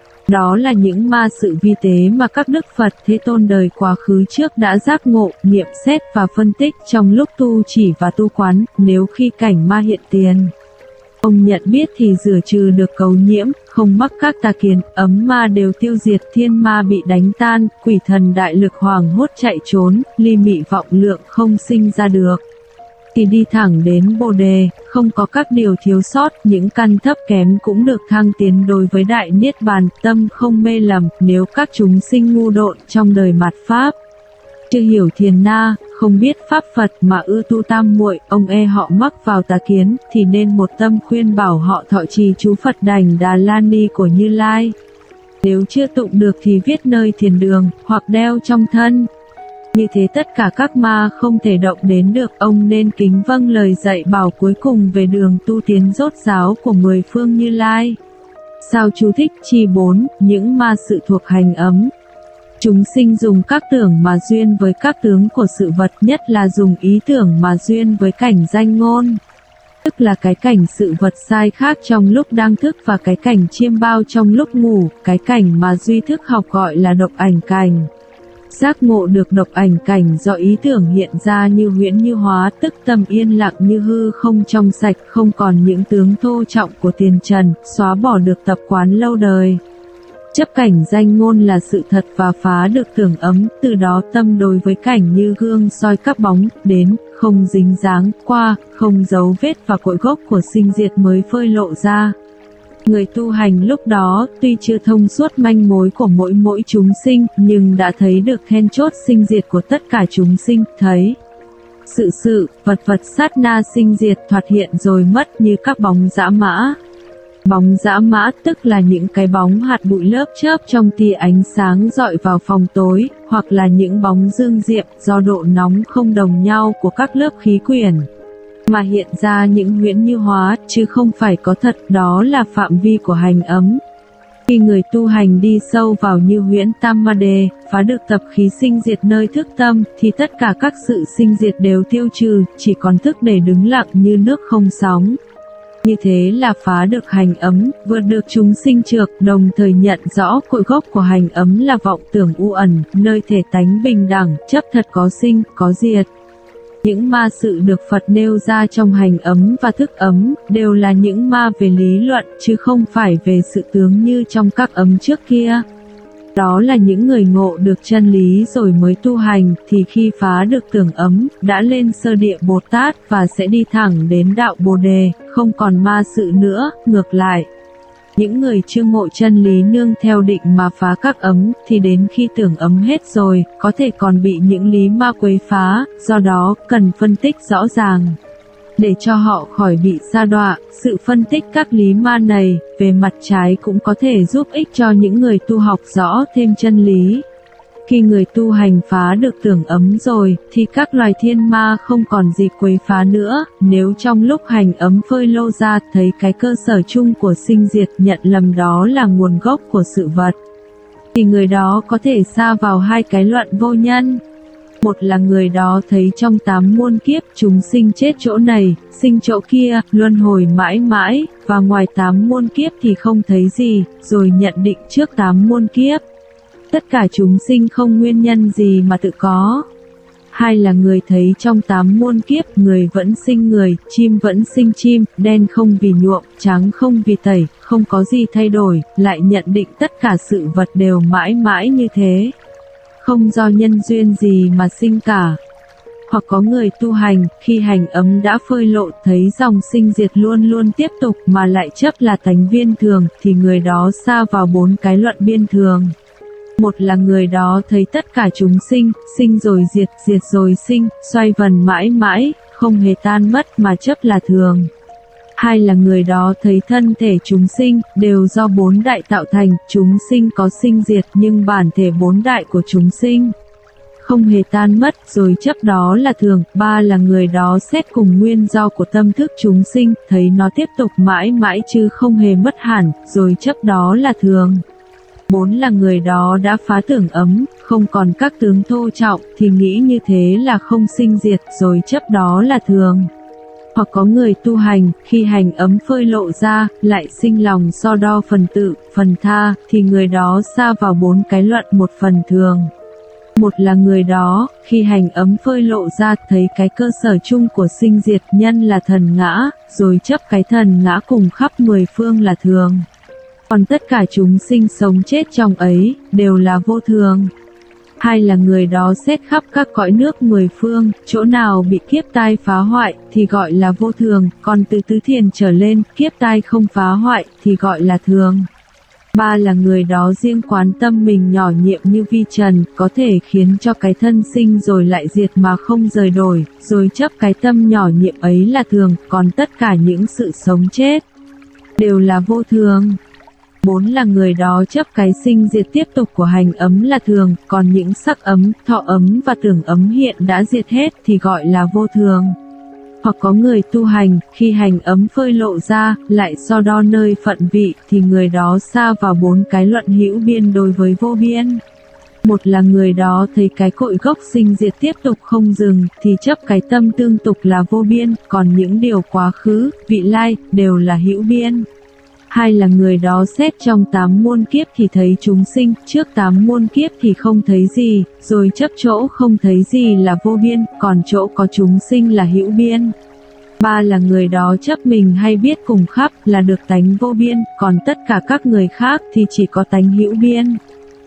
Đó là những ma sự vi tế mà các đức Phật Thế Tôn đời quá khứ trước đã giác ngộ, nghiệm xét và phân tích trong lúc tu chỉ và tu quán, nếu khi cảnh ma hiện tiền. Ông nhận biết thì rửa trừ được cấu nhiễm, không mắc các tà kiến, ấm ma đều tiêu diệt, thiên ma bị đánh tan, quỷ thần đại lực hoảng hốt chạy trốn, ly mị vọng lượng không sinh ra được. Thì đi thẳng đến Bồ Đề, không có các điều thiếu sót, những căn thấp kém cũng được thăng tiến đối với đại niết bàn, tâm không mê lầm, nếu các chúng sinh ngu độn trong đời mạt Pháp. Chưa hiểu thiền na, không biết Pháp Phật mà ưa tu tam muội, ông họ mắc vào tà kiến, thì nên một tâm khuyên bảo họ thọ trì chú Phật Đảnh Đà La Ni của Như Lai. Nếu chưa tụng được thì viết nơi thiền đường, hoặc đeo trong thân. Như thế tất cả các ma không thể động đến được, ông nên kính vâng lời dạy bảo cuối cùng về đường tu tiến rốt ráo của 10 phương Như Lai. Sao chú thích chi 4, những ma sự thuộc hành ấm. Chúng sinh dùng các tưởng mà duyên với các tướng của sự vật, nhất là dùng ý tưởng mà duyên với cảnh danh ngôn. Tức là cái cảnh sự vật sai khác trong lúc đang thức và cái cảnh chiêm bao trong lúc ngủ, cái cảnh mà duy thức học gọi là độc ảnh cảnh. Giác ngộ được độc ảnh cảnh do ý tưởng hiện ra như huyễn như hóa, tức tâm yên lặng như hư không trong sạch, không còn những tướng thô trọng của tiền trần, xóa bỏ được tập quán lâu đời. Chấp cảnh danh ngôn là sự thật và phá được tưởng ấm, từ đó tâm đối với cảnh như gương soi các bóng, đến, không dính dáng, qua, không dấu vết và cội gốc của sinh diệt mới phơi lộ ra. Người tu hành lúc đó, tuy chưa thông suốt manh mối của mỗi chúng sinh, nhưng đã thấy được then chốt sinh diệt của tất cả chúng sinh, thấy sự, vật sát na sinh diệt thoạt hiện rồi mất như các bóng dã mã. Bóng dã mã tức là những cái bóng hạt bụi lớp chớp trong tia ánh sáng dọi vào phòng tối, hoặc là những bóng dương diệm do độ nóng không đồng nhau của các lớp khí quyển mà hiện ra những huyễn như hóa, chứ không phải có thật, đó là phạm vi của hành ấm. Khi người tu hành đi sâu vào như huyễn tam ma đề, phá được tập khí sinh diệt nơi thức tâm, thì tất cả các sự sinh diệt đều tiêu trừ, chỉ còn thức để đứng lặng như nước không sóng. Như thế là phá được hành ấm, vượt được chúng sinh trược, đồng thời nhận rõ cội gốc của hành ấm là vọng tưởng u ẩn, nơi thể tánh bình đẳng, chấp thật có sinh, có diệt. Những ma sự được Phật nêu ra trong hành ấm và thức ấm, đều là những ma về lý luận, chứ không phải về sự tướng như trong các ấm trước kia. Đó là những người ngộ được chân lý rồi mới tu hành, thì khi phá được tưởng ấm, đã lên sơ địa Bồ Tát và sẽ đi thẳng đến đạo Bồ Đề, không còn ma sự nữa, ngược lại. Những người chưa ngộ chân lý nương theo định mà phá các ấm, thì đến khi tưởng ấm hết rồi, có thể còn bị những lý ma quấy phá, do đó cần phân tích rõ ràng. để cho họ khỏi bị sa đọa. Sự phân tích các lý ma này, về mặt trái cũng có thể giúp ích cho những người tu học rõ thêm chân lý. Khi người tu hành phá được tưởng ấm rồi, thì các loài thiên ma không còn gì quấy phá nữa. Nếu trong lúc hành ấm phơi lô ra thấy cái cơ sở chung của sinh diệt, nhận lầm đó là nguồn gốc của sự vật, thì người đó có thể sa vào hai cái luận vô nhân. Một là người đó thấy trong 8 muôn kiếp chúng sinh chết chỗ này, sinh chỗ kia, luân hồi mãi mãi, và ngoài 8 muôn kiếp thì không thấy gì, rồi nhận định trước 8 muôn kiếp tất cả chúng sinh không nguyên nhân gì mà tự có. Hai là người thấy trong 8 muôn kiếp người vẫn sinh người, chim vẫn sinh chim, đen không vì nhuộm, trắng không vì tẩy, không có gì thay đổi, lại nhận định tất cả sự vật đều mãi mãi như thế, không do nhân duyên gì mà sinh cả. Hoặc có người tu hành, khi hành ấm đã phơi lộ thấy dòng sinh diệt luôn luôn tiếp tục mà lại chấp là tánh viên thường, thì người đó sa vào 4 cái luận biên thường. Một là người đó thấy tất cả chúng sinh, sinh rồi diệt, diệt rồi sinh, xoay vần mãi mãi, không hề tan mất mà chấp là thường. Hai là người đó thấy thân thể chúng sinh, đều do 4 đại tạo thành, chúng sinh có sinh diệt nhưng bản thể 4 đại của chúng sinh không hề tan mất, rồi chấp đó là thường. Ba là người đó xét cùng nguyên do của tâm thức chúng sinh, thấy nó tiếp tục mãi mãi chứ không hề mất hẳn, rồi chấp đó là thường. 4 là người đó đã phá tưởng ấm, không còn các tướng thô trọng, thì nghĩ như thế là không sinh diệt, rồi chấp đó là thường. Hoặc có người tu hành, khi hành ấm phơi lộ ra, lại sinh lòng so đo phần tự, phần tha, thì người đó sa vào 4 cái luận một phần thường. Một là người đó, khi hành ấm phơi lộ ra thấy cái cơ sở chung của sinh diệt nhân là thần ngã, rồi chấp cái thần ngã cùng khắp 10 phương là thường. Còn tất cả chúng sinh sống chết trong ấy, đều là vô thường. Hai là người đó xét khắp các cõi nước 10 phương, chỗ nào bị kiếp tai phá hoại, thì gọi là vô thường, còn từ tứ thiền trở lên, kiếp tai không phá hoại, thì gọi là thường. Ba là người đó riêng quán tâm mình nhỏ nhiệm như vi trần, có thể khiến cho cái thân sinh rồi lại diệt mà không rời đổi, rồi chấp cái tâm nhỏ nhiệm ấy là thường, còn tất cả những sự sống chết đều là vô thường. 4 là người đó chấp cái sinh diệt tiếp tục của hành ấm là thường, còn những sắc ấm, thọ ấm và tưởng ấm hiện đã diệt hết thì gọi là vô thường. Hoặc có người tu hành, khi hành ấm phơi lộ ra, lại so đo nơi phận vị, thì người đó sa vào 4 cái luận hữu biên đối với vô biên. Một là người đó thấy cái cội gốc sinh diệt tiếp tục không dừng, thì chấp cái tâm tương tục là vô biên, còn những điều quá khứ, vị lai, đều là hữu biên. Hai là người đó xét trong 8 muôn kiếp thì thấy chúng sinh, trước 8 muôn kiếp thì không thấy gì, rồi chấp chỗ không thấy gì là vô biên, còn chỗ có chúng sinh là hữu biên. Ba là người đó chấp mình hay biết cùng khắp là được tánh vô biên, còn tất cả các người khác thì chỉ có tánh hữu biên.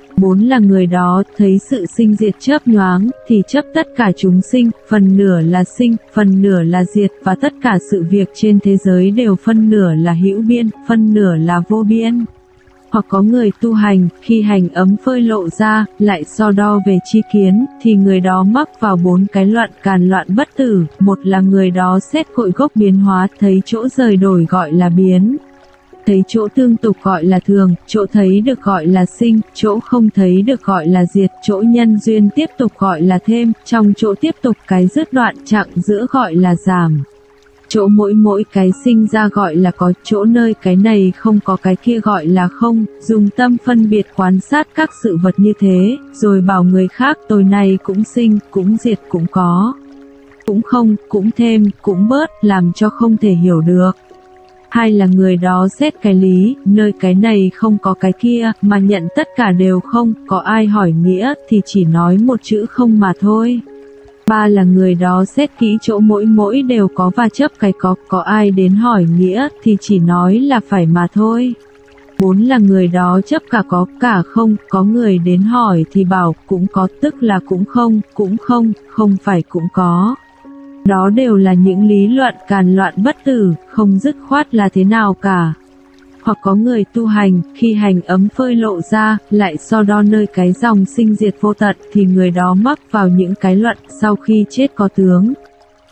4 là người đó thấy sự sinh diệt chớp nhoáng, thì chấp tất cả chúng sinh, phần nửa là sinh, phần nửa là diệt, và tất cả sự việc trên thế giới đều phân nửa là hữu biên, phân nửa là vô biên. Hoặc có người tu hành, khi hành ấm phơi lộ ra, lại so đo về tri kiến, thì người đó mắc vào 4 cái loạn càn loạn bất tử. Một là người đó xét cội gốc biến hóa, thấy chỗ rời đổi gọi là biến, thấy chỗ tương tục gọi là thường, chỗ thấy được gọi là sinh, chỗ không thấy được gọi là diệt, chỗ nhân duyên tiếp tục gọi là thêm, trong chỗ tiếp tục cái dứt đoạn chặng giữa gọi là giảm. Chỗ mỗi cái sinh ra gọi là có, chỗ nơi cái này không có cái kia gọi là không, dùng tâm phân biệt quan sát các sự vật như thế, rồi bảo người khác tối nay cũng sinh, cũng diệt, cũng có, cũng không, cũng thêm, cũng bớt, làm cho không thể hiểu được. Hai là người đó xét cái lý, nơi cái này không có cái kia, mà nhận tất cả đều không, có ai hỏi nghĩa thì chỉ nói một chữ không mà thôi. Ba là người đó xét kỹ chỗ mỗi đều có và chấp cái có ai đến hỏi nghĩa thì chỉ nói là phải mà thôi. 4 là người đó chấp cả có cả không, có người đến hỏi thì bảo cũng có tức là cũng không phải cũng có. Đó đều là những lý luận càn loạn bất tử, không dứt khoát là thế nào cả. Hoặc có người tu hành, khi hành ấm phơi lộ ra, lại so đo nơi cái dòng sinh diệt vô tận, thì người đó mắc vào những cái luận sau khi chết có tướng,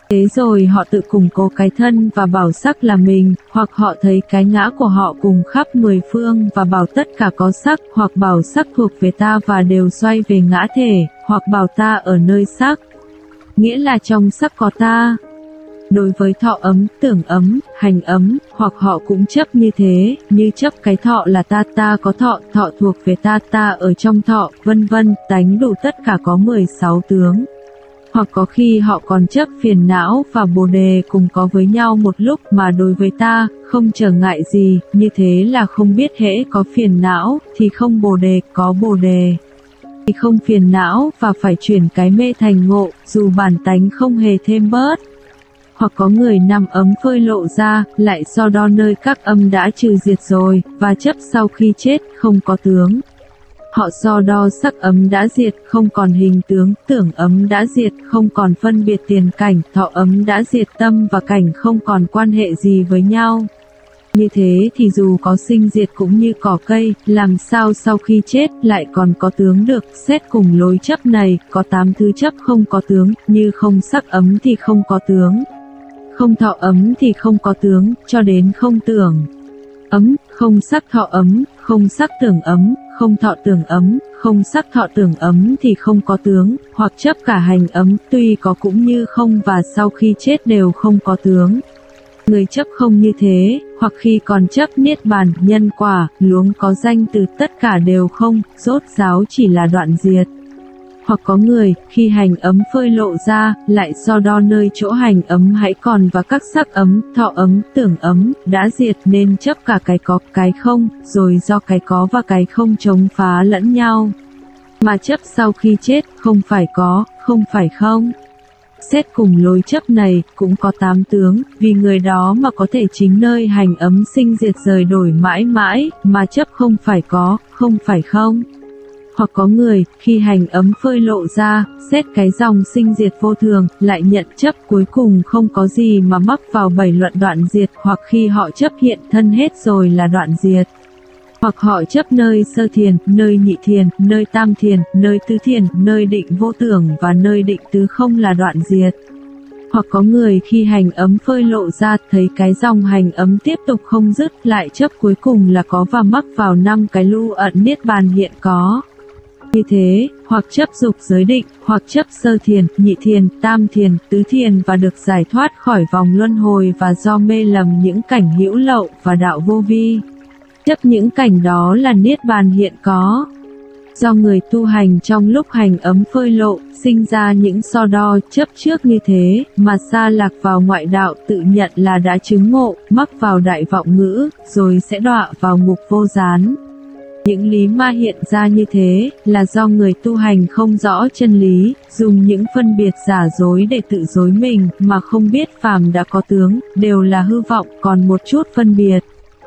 Thế rồi họ tự củng cố cái thân và bảo sắc là mình, hoặc họ thấy cái ngã của họ cùng khắp mười phương và bảo tất cả có sắc, hoặc bảo sắc thuộc về ta và đều xoay về ngã thể, hoặc bảo ta ở nơi sắc. Nghĩa là trong sắc có ta. Đối với thọ ấm, tưởng ấm, hành ấm, hoặc họ cũng chấp như thế, như chấp cái thọ là ta, ta có thọ, thọ thuộc về ta, ta ở trong thọ, vân vân, tánh đủ tất cả có 16 tướng. Hoặc có khi họ còn chấp phiền não và bồ đề cùng có với nhau một lúc mà đối với ta, không trở ngại gì, như thế là không biết hễ có phiền não, thì không bồ đề, có bồ đề thì không phiền não và phải chuyển cái mê thành ngộ, dù bản tánh không hề thêm bớt. Hoặc có người nằm ấm phơi lộ ra, lại so đo nơi các âm đã trừ diệt rồi, và chấp sau khi chết, không có tướng. Họ so đo sắc ấm đã diệt, không còn hình tướng, tưởng ấm đã diệt, không còn phân biệt tiền cảnh, thọ ấm đã diệt, tâm và cảnh không còn quan hệ gì với nhau. Như thế thì dù có sinh diệt cũng như cỏ cây, làm sao sau khi chết lại còn có tướng được, xét cùng lối chấp này, có 8 thứ chấp không có tướng, như không sắc ấm thì không có tướng, không thọ ấm thì không có tướng, cho đến không tưởng ấm, không sắc thọ ấm, không sắc tưởng ấm, không thọ tưởng ấm, không sắc thọ tưởng ấm thì không có tướng, hoặc chấp cả hành ấm, tuy có cũng như không và sau khi chết đều không có tướng. Người chấp không như thế, hoặc khi còn chấp niết bàn, nhân quả, luống có danh từ tất cả đều không, rốt ráo chỉ là đoạn diệt. Hoặc có người, khi hành ấm phơi lộ ra, lại so đo nơi chỗ hành ấm hãy còn và các sắc ấm, thọ ấm, tưởng ấm, đã diệt nên chấp cả cái có, cái không, rồi do cái có và cái không chống phá lẫn nhau. Mà chấp sau khi chết, không phải có, không phải không. Xét cùng lối chấp này, cũng có 8 tướng, vì người đó mà có thể chính nơi hành ấm sinh diệt rời đổi mãi mãi, mà chấp không phải có, không phải không. Hoặc có người, khi hành ấm phơi lộ ra, xét cái dòng sinh diệt vô thường, lại nhận chấp cuối cùng không có gì mà mắc vào 7 luận đoạn diệt, hoặc khi họ chấp hiện thân hết rồi là đoạn diệt. Hoặc họ chấp nơi sơ thiền, nơi nhị thiền, nơi tam thiền, nơi tứ thiền, nơi định vô tưởng và nơi định tứ không là đoạn diệt. Hoặc có người khi hành ấm phơi lộ ra thấy cái dòng hành ấm tiếp tục không dứt, lại chấp cuối cùng là có và mắc vào 5 cái lưu ẩn niết bàn hiện có. Như thế, hoặc chấp dục giới định, hoặc chấp sơ thiền, nhị thiền, tam thiền, tứ thiền và được giải thoát khỏi vòng luân hồi và do mê lầm những cảnh hữu lậu và đạo vô vi. Chấp những cảnh đó là niết bàn hiện có. Do người tu hành trong lúc hành ấm phơi lộ, sinh ra những so đo chấp trước như thế, mà sa lạc vào ngoại đạo tự nhận là đã chứng ngộ, mắc vào đại vọng ngữ, rồi sẽ đọa vào ngục vô gián. Những lý ma hiện ra như thế, là do người tu hành không rõ chân lý, dùng những phân biệt giả dối để tự dối mình, mà không biết phàm đã có tướng, đều là hư vọng, còn một chút phân biệt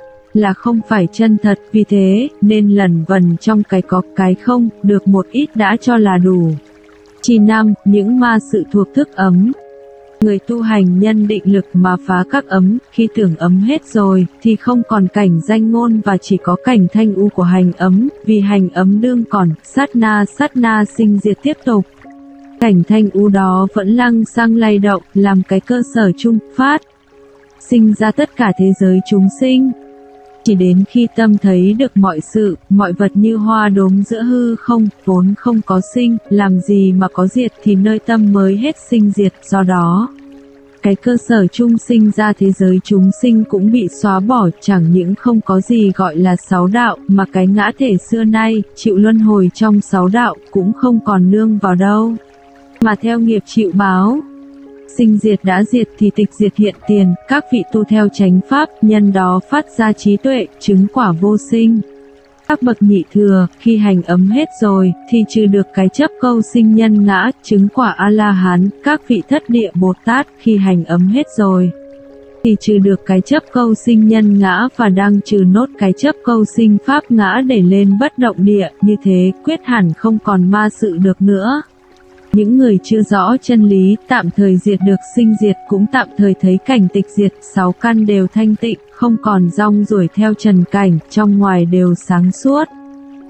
là không phải chân thật, vì thế, nên lẩn vẩn trong cái có, cái không, được một ít đã cho là đủ. Chi 5, những ma sự thuộc thức ấm. Người tu hành nhân định lực mà phá các ấm, khi tưởng ấm hết rồi, thì không còn cảnh danh ngôn và chỉ có cảnh thanh u của hành ấm, vì hành ấm đương còn, sát na sinh diệt tiếp tục. Cảnh thanh u đó vẫn lăng xăng lay động, làm cái cơ sở chung, phát sinh ra tất cả thế giới chúng sinh. Chỉ đến khi tâm thấy được mọi sự, mọi vật như hoa đốm giữa hư không, vốn không có sinh, làm gì mà có diệt thì nơi tâm mới hết sinh diệt, do đó cái cơ sở chung sinh ra thế giới chúng sinh cũng bị xóa bỏ, chẳng những không có gì gọi là 6 đạo, mà cái ngã thể xưa nay, chịu luân hồi trong 6 đạo, cũng không còn nương vào đâu, mà theo nghiệp chịu báo. Sinh diệt đã diệt thì tịch diệt hiện tiền, các vị tu theo chánh pháp, nhân đó phát ra trí tuệ, chứng quả vô sinh. Các bậc nhị thừa, khi hành ấm hết rồi, thì trừ được cái chấp câu sinh nhân ngã, chứng quả A-la-hán. Các vị thất địa Bồ Tát, khi hành ấm hết rồi, thì trừ được cái chấp câu sinh nhân ngã và đang trừ nốt cái chấp câu sinh pháp ngã để lên bất động địa, như thế quyết hẳn không còn ma sự được nữa. Những người chưa rõ chân lý, tạm thời diệt được sinh diệt, cũng tạm thời thấy cảnh tịch diệt, 6 căn đều thanh tịnh, không còn rong ruổi theo trần cảnh, trong ngoài đều sáng suốt.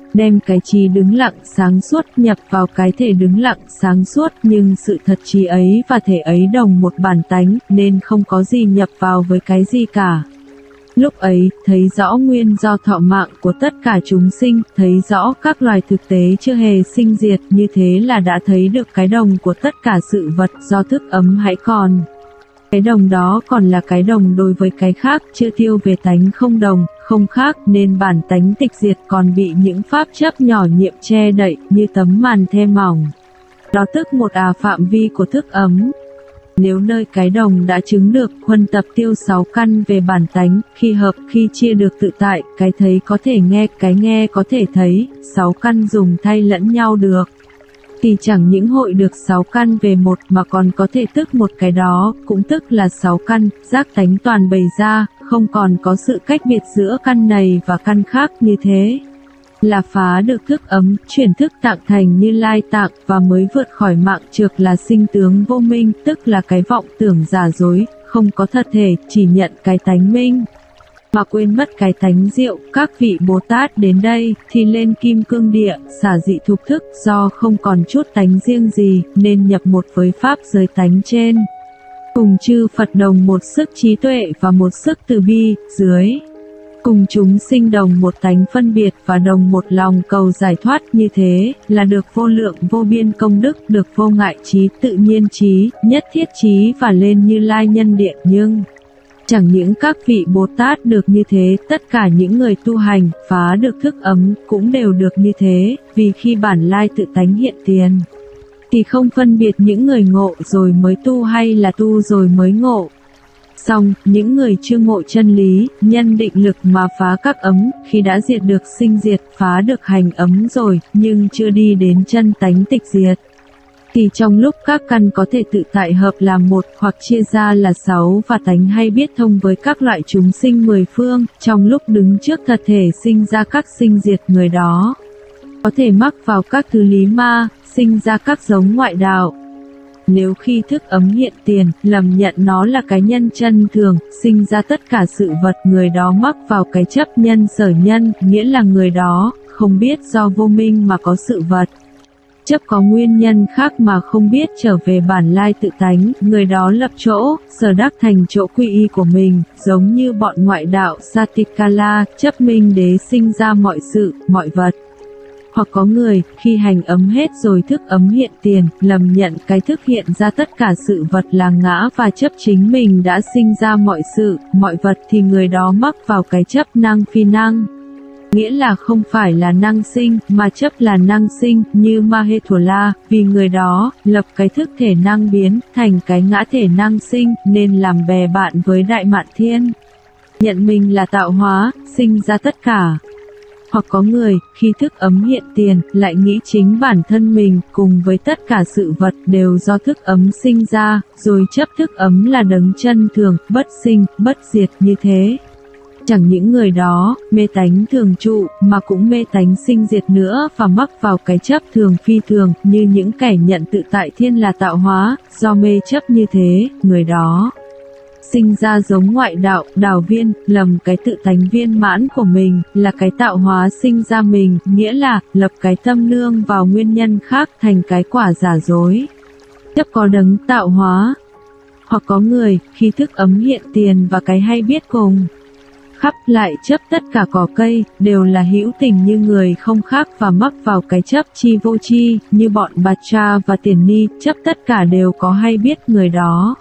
đem cái trí đứng lặng sáng suốt nhập vào cái thể đứng lặng sáng suốt, nhưng sự thật trí ấy và thể ấy đồng một bản tánh, nên không có gì nhập vào với cái gì cả. Lúc ấy, thấy rõ nguyên do thọ mạng của tất cả chúng sinh, thấy rõ các loài thực tế chưa hề sinh diệt, như thế là đã thấy được cái đồng của tất cả sự vật do thức ấm hãy còn. Cái đồng đó còn là cái đồng đối với cái khác, chưa tiêu về tánh không đồng, không khác, nên bản tánh tịch diệt còn bị những pháp chấp nhỏ nhiệm che đậy, như tấm màn the mỏng. Đó tức một phạm vi của thức ấm. Nếu nơi cái đồng đã chứng được huân tập tiêu 6 căn về bản tánh, khi hợp, khi chia được tự tại, cái thấy có thể nghe, cái nghe có thể thấy, 6 căn dùng thay lẫn nhau được, thì chẳng những hội được 6 căn về một mà còn có thể tức một cái đó, cũng tức là 6 căn, giác tánh toàn bày ra, không còn có sự cách biệt giữa căn này và căn khác, như thế là phá được thức ấm, chuyển thức tạng thành Như Lai tạng, và mới vượt khỏi mạng trược là sinh tướng vô minh, tức là cái vọng tưởng giả dối, không có thật thể, chỉ nhận cái tánh minh mà quên mất cái tánh diệu. Các vị Bồ Tát đến đây thì lên kim cương địa, xả dị thục thức, do không còn chút tánh riêng gì, nên nhập một với pháp giới tánh trên. Cùng chư Phật đồng một sức trí tuệ và một sức từ bi, dưới. Cùng chúng sinh đồng một tánh phân biệt và đồng một lòng cầu giải thoát, như thế là được vô lượng vô biên công đức, được vô ngại trí, tự nhiên trí, nhất thiết trí và lên Như Lai nhân điện. Nhưng chẳng những các vị Bồ Tát được như thế, tất cả những người tu hành, phá được thức ấm, cũng đều được như thế, vì khi bản lai tự tánh hiện tiền, thì không phân biệt những người ngộ rồi mới tu hay là tu rồi mới ngộ. Xong, những người chưa ngộ chân lý, nhân định lực mà phá các ấm, khi đã diệt được sinh diệt, phá được hành ấm rồi, nhưng chưa đi đến chân tánh tịch diệt, thì trong lúc các căn có thể tự tại hợp làm một hoặc chia ra là 6 và tánh hay biết thông với các loại chúng sinh 10 phương, trong lúc đứng trước thật thể sinh ra các sinh diệt, người đó có thể mắc vào các thứ lý ma, sinh ra các giống ngoại đạo. Nếu khi thức ấm hiện tiền, lầm nhận nó là cái nhân chân thường, sinh ra tất cả sự vật, người đó mắc vào cái chấp nhân sở nhân, nghĩa là người đó không biết do vô minh mà có sự vật. Chấp có nguyên nhân khác mà không biết trở về bản lai tự tánh, người đó lập chỗ, sở đắc thành chỗ quy y của mình, giống như bọn ngoại đạo Satikala, chấp minh đế sinh ra mọi sự, mọi vật. Hoặc có người, khi hành ấm hết rồi thức ấm hiện tiền, lầm nhận cái thức hiện ra tất cả sự vật là ngã và chấp chính mình đã sinh ra mọi sự, mọi vật, thì người đó mắc vào cái chấp năng phi năng. Nghĩa là không phải là năng sinh, mà chấp là năng sinh, như Mahethola, vì người đó, lập cái thức thể năng biến, thành cái ngã thể năng sinh, nên làm bè bạn với Đại Mạn Thiên. Nhận mình là tạo hóa, sinh ra tất cả. Hoặc có người, khi thức ấm hiện tiền, lại nghĩ chính bản thân mình, cùng với tất cả sự vật đều do thức ấm sinh ra, rồi chấp thức ấm là đấng chân thường, bất sinh, bất diệt, như thế. Chẳng những người đó, mê tánh thường trụ, mà cũng mê tánh sinh diệt nữa, và mắc vào cái chấp thường phi thường, như những kẻ nhận tự tại thiên là tạo hóa, do mê chấp như thế, người đó sinh ra giống ngoại đạo, đảo viên, lầm cái tự tánh viên mãn của mình, là cái tạo hóa sinh ra mình, nghĩa là, lập cái tâm nương vào nguyên nhân khác thành cái quả giả dối. Chấp có đấng tạo hóa. Hoặc có người, khi thức ấm hiện tiền và cái hay biết cùng khắp lại chấp tất cả cỏ cây, đều là hữu tình như người không khác và mắc vào cái chấp chi vô chi, như bọn Bạt Cha và Tiền Ni, chấp tất cả đều có hay biết, người đó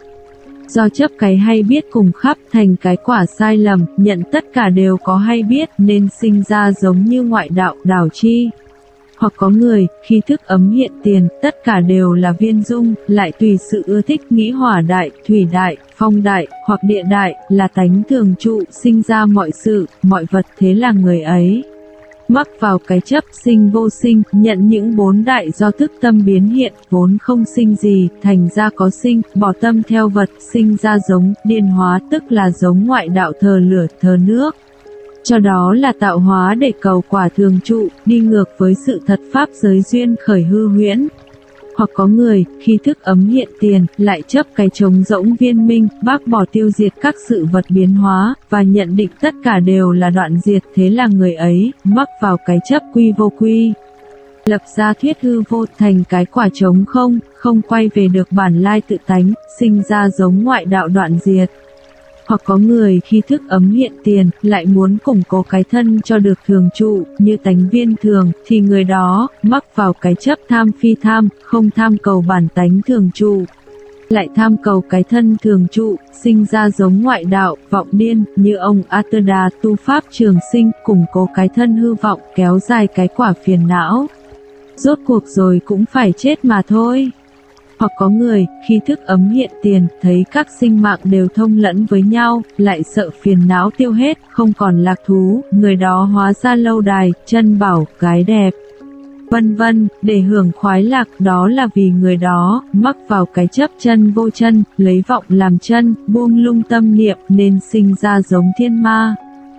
do chấp cái hay biết cùng khắp thành cái quả sai lầm, nhận tất cả đều có hay biết nên sinh ra giống như ngoại đạo, đảo chi. Hoặc có người, khi thức ấm hiện tiền, tất cả đều là viên dung, lại tùy sự ưa thích nghĩ hỏa đại, thủy đại, phong đại, hoặc địa đại, là tánh thường trụ, sinh ra mọi sự, mọi vật, thế là người ấy mắc vào cái chấp sinh vô sinh, nhận những 4 đại do thức tâm biến hiện, vốn không sinh gì, thành ra có sinh, bỏ tâm theo vật, sinh ra giống, điên hóa, tức là giống ngoại đạo thờ lửa, thờ nước. Cho đó là tạo hóa để cầu quả thường trụ, đi ngược với sự thật pháp giới duyên khởi hư huyễn. Hoặc có người, khi thức ấm hiện tiền, lại chấp cái trống rỗng viên minh, bác bỏ tiêu diệt các sự vật biến hóa, và nhận định tất cả đều là đoạn diệt, thế là người ấy, mắc vào cái chấp quy vô quy. Lập ra thuyết hư vô thành cái quả trống không, không quay về được bản lai tự tánh, sinh ra giống ngoại đạo đoạn diệt. Hoặc có người khi thức ấm hiện tiền, lại muốn củng cố cái thân cho được thường trụ, như tánh viên thường, thì người đó, mắc vào cái chấp tham phi tham, không tham cầu bản tánh thường trụ. Lại tham cầu cái thân thường trụ, sinh ra giống ngoại đạo, vọng điên, như ông Atterda tu pháp trường sinh, củng cố cái thân hư vọng, kéo dài cái quả phiền não. Rốt cuộc rồi cũng phải chết mà thôi. Hoặc có người, khi thức ấm hiện tiền, thấy các sinh mạng đều thông lẫn với nhau, lại sợ phiền não tiêu hết, không còn lạc thú, người đó hóa ra lâu đài, chân bảo, gái đẹp, vân vân, để hưởng khoái lạc. Đó là vì người đó, mắc vào cái chấp chân vô chân, lấy vọng làm chân, buông lung tâm niệm, nên sinh ra giống thiên ma.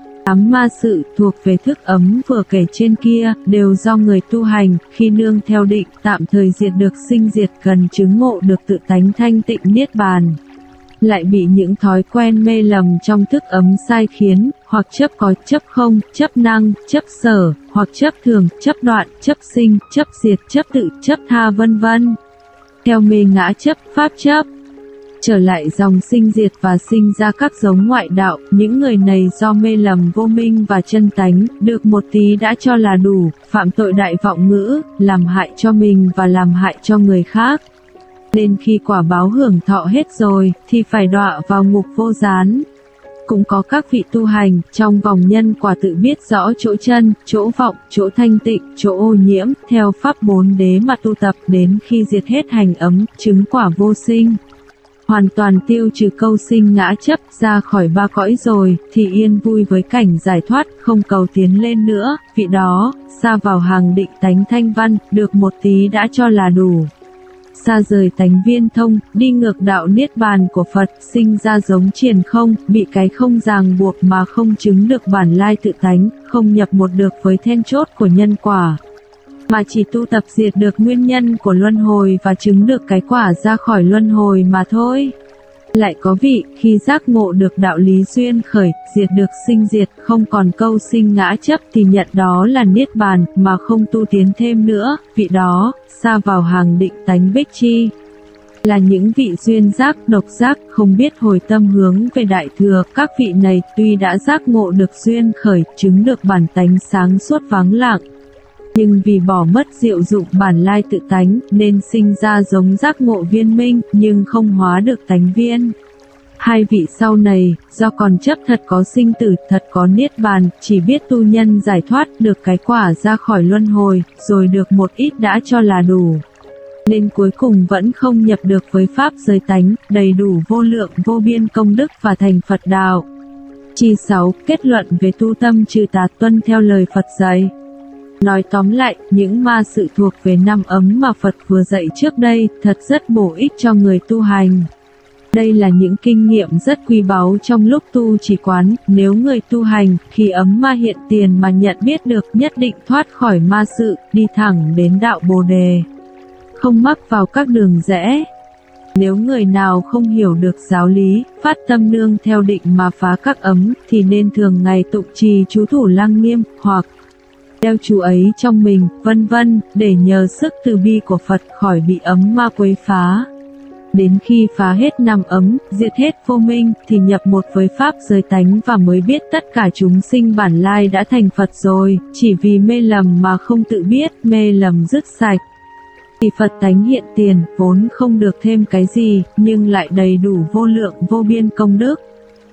8 ma sự thuộc về thức ấm vừa kể trên kia, đều do người tu hành, khi nương theo định, tạm thời diệt được sinh diệt, cần chứng ngộ được tự tánh thanh tịnh niết bàn. Lại bị những thói quen mê lầm trong thức ấm sai khiến, hoặc chấp có, chấp không, chấp năng, chấp sở, hoặc chấp thường, chấp đoạn, chấp sinh, chấp diệt, chấp tự, chấp tha vân vân. Theo mê ngã chấp, pháp chấp, trở lại dòng sinh diệt và sinh ra các giống ngoại đạo. Những người này do mê lầm vô minh và chân tánh, được một tí đã cho là đủ, phạm tội đại vọng ngữ, làm hại cho mình và làm hại cho người khác. Nên khi quả báo hưởng thọ hết rồi, thì phải đọa vào ngục vô gián. Cũng có các vị tu hành, trong vòng nhân quả tự biết rõ chỗ chân, chỗ vọng, chỗ thanh tịnh, chỗ ô nhiễm, theo pháp 4 đế mà tu tập, đến khi diệt hết hành ấm, chứng quả vô sinh, hoàn toàn tiêu trừ câu sinh ngã chấp, ra khỏi 3 cõi rồi, thì yên vui với cảnh giải thoát, không cầu tiến lên nữa. Vị đó, xa vào hàng định tánh thanh văn, được một tí đã cho là đủ. Xa rời tánh viên thông, đi ngược đạo niết bàn của Phật, sinh ra giống triền không, bị cái không ràng buộc mà không chứng được bản lai tự tánh, không nhập một được với then chốt của nhân quả, mà chỉ tu tập diệt được nguyên nhân của luân hồi và chứng được cái quả ra khỏi luân hồi mà thôi. Lại có vị, khi giác ngộ được đạo lý duyên khởi, diệt được sinh diệt, không còn câu sinh ngã chấp thì nhận đó là niết bàn, mà không tu tiến thêm nữa. Vị đó, xa vào hàng định tánh bích chi. Là những vị duyên giác, độc giác, không biết hồi tâm hướng về đại thừa. Các vị này tuy đã giác ngộ được duyên khởi, chứng được bản tánh sáng suốt vắng lặng, nhưng vì bỏ mất diệu dụng bản lai tự tánh, nên sinh ra giống giác ngộ viên minh, nhưng không hóa được tánh viên. Hai vị sau này, do còn chấp thật có sinh tử, thật có niết bàn, chỉ biết tu nhân giải thoát được cái quả ra khỏi luân hồi, rồi được một ít đã cho là đủ. Nên cuối cùng vẫn không nhập được với pháp giới tánh, đầy đủ vô lượng vô biên công đức và thành Phật đạo. Chi 6. Kết luận về tu tâm trừ tà, tuân theo lời Phật dạy. Nói tóm lại, những ma sự thuộc về 5 ấm mà Phật vừa dạy trước đây, thật rất bổ ích cho người tu hành. Đây là những kinh nghiệm rất quý báu trong lúc tu trì quán, nếu người tu hành, khi ấm ma hiện tiền mà nhận biết được, nhất định thoát khỏi ma sự, đi thẳng đến đạo Bồ Đề, không mắc vào các đường rẽ. Nếu người nào không hiểu được giáo lý, phát tâm nương theo định mà phá các ấm, thì nên thường ngày tụng trì chú thủ Lăng Nghiêm, hoặc đeo chú ấy trong mình, vân vân, để nhờ sức từ bi của Phật khỏi bị ấm ma quấy phá. Đến khi phá hết 5 ấm, diệt hết vô minh, thì nhập một với pháp giới tánh và mới biết tất cả chúng sinh bản lai đã thành Phật rồi, chỉ vì mê lầm mà không tự biết, mê lầm dứt sạch. Thì Phật tánh hiện tiền, vốn không được thêm cái gì, nhưng lại đầy đủ vô lượng vô biên công đức.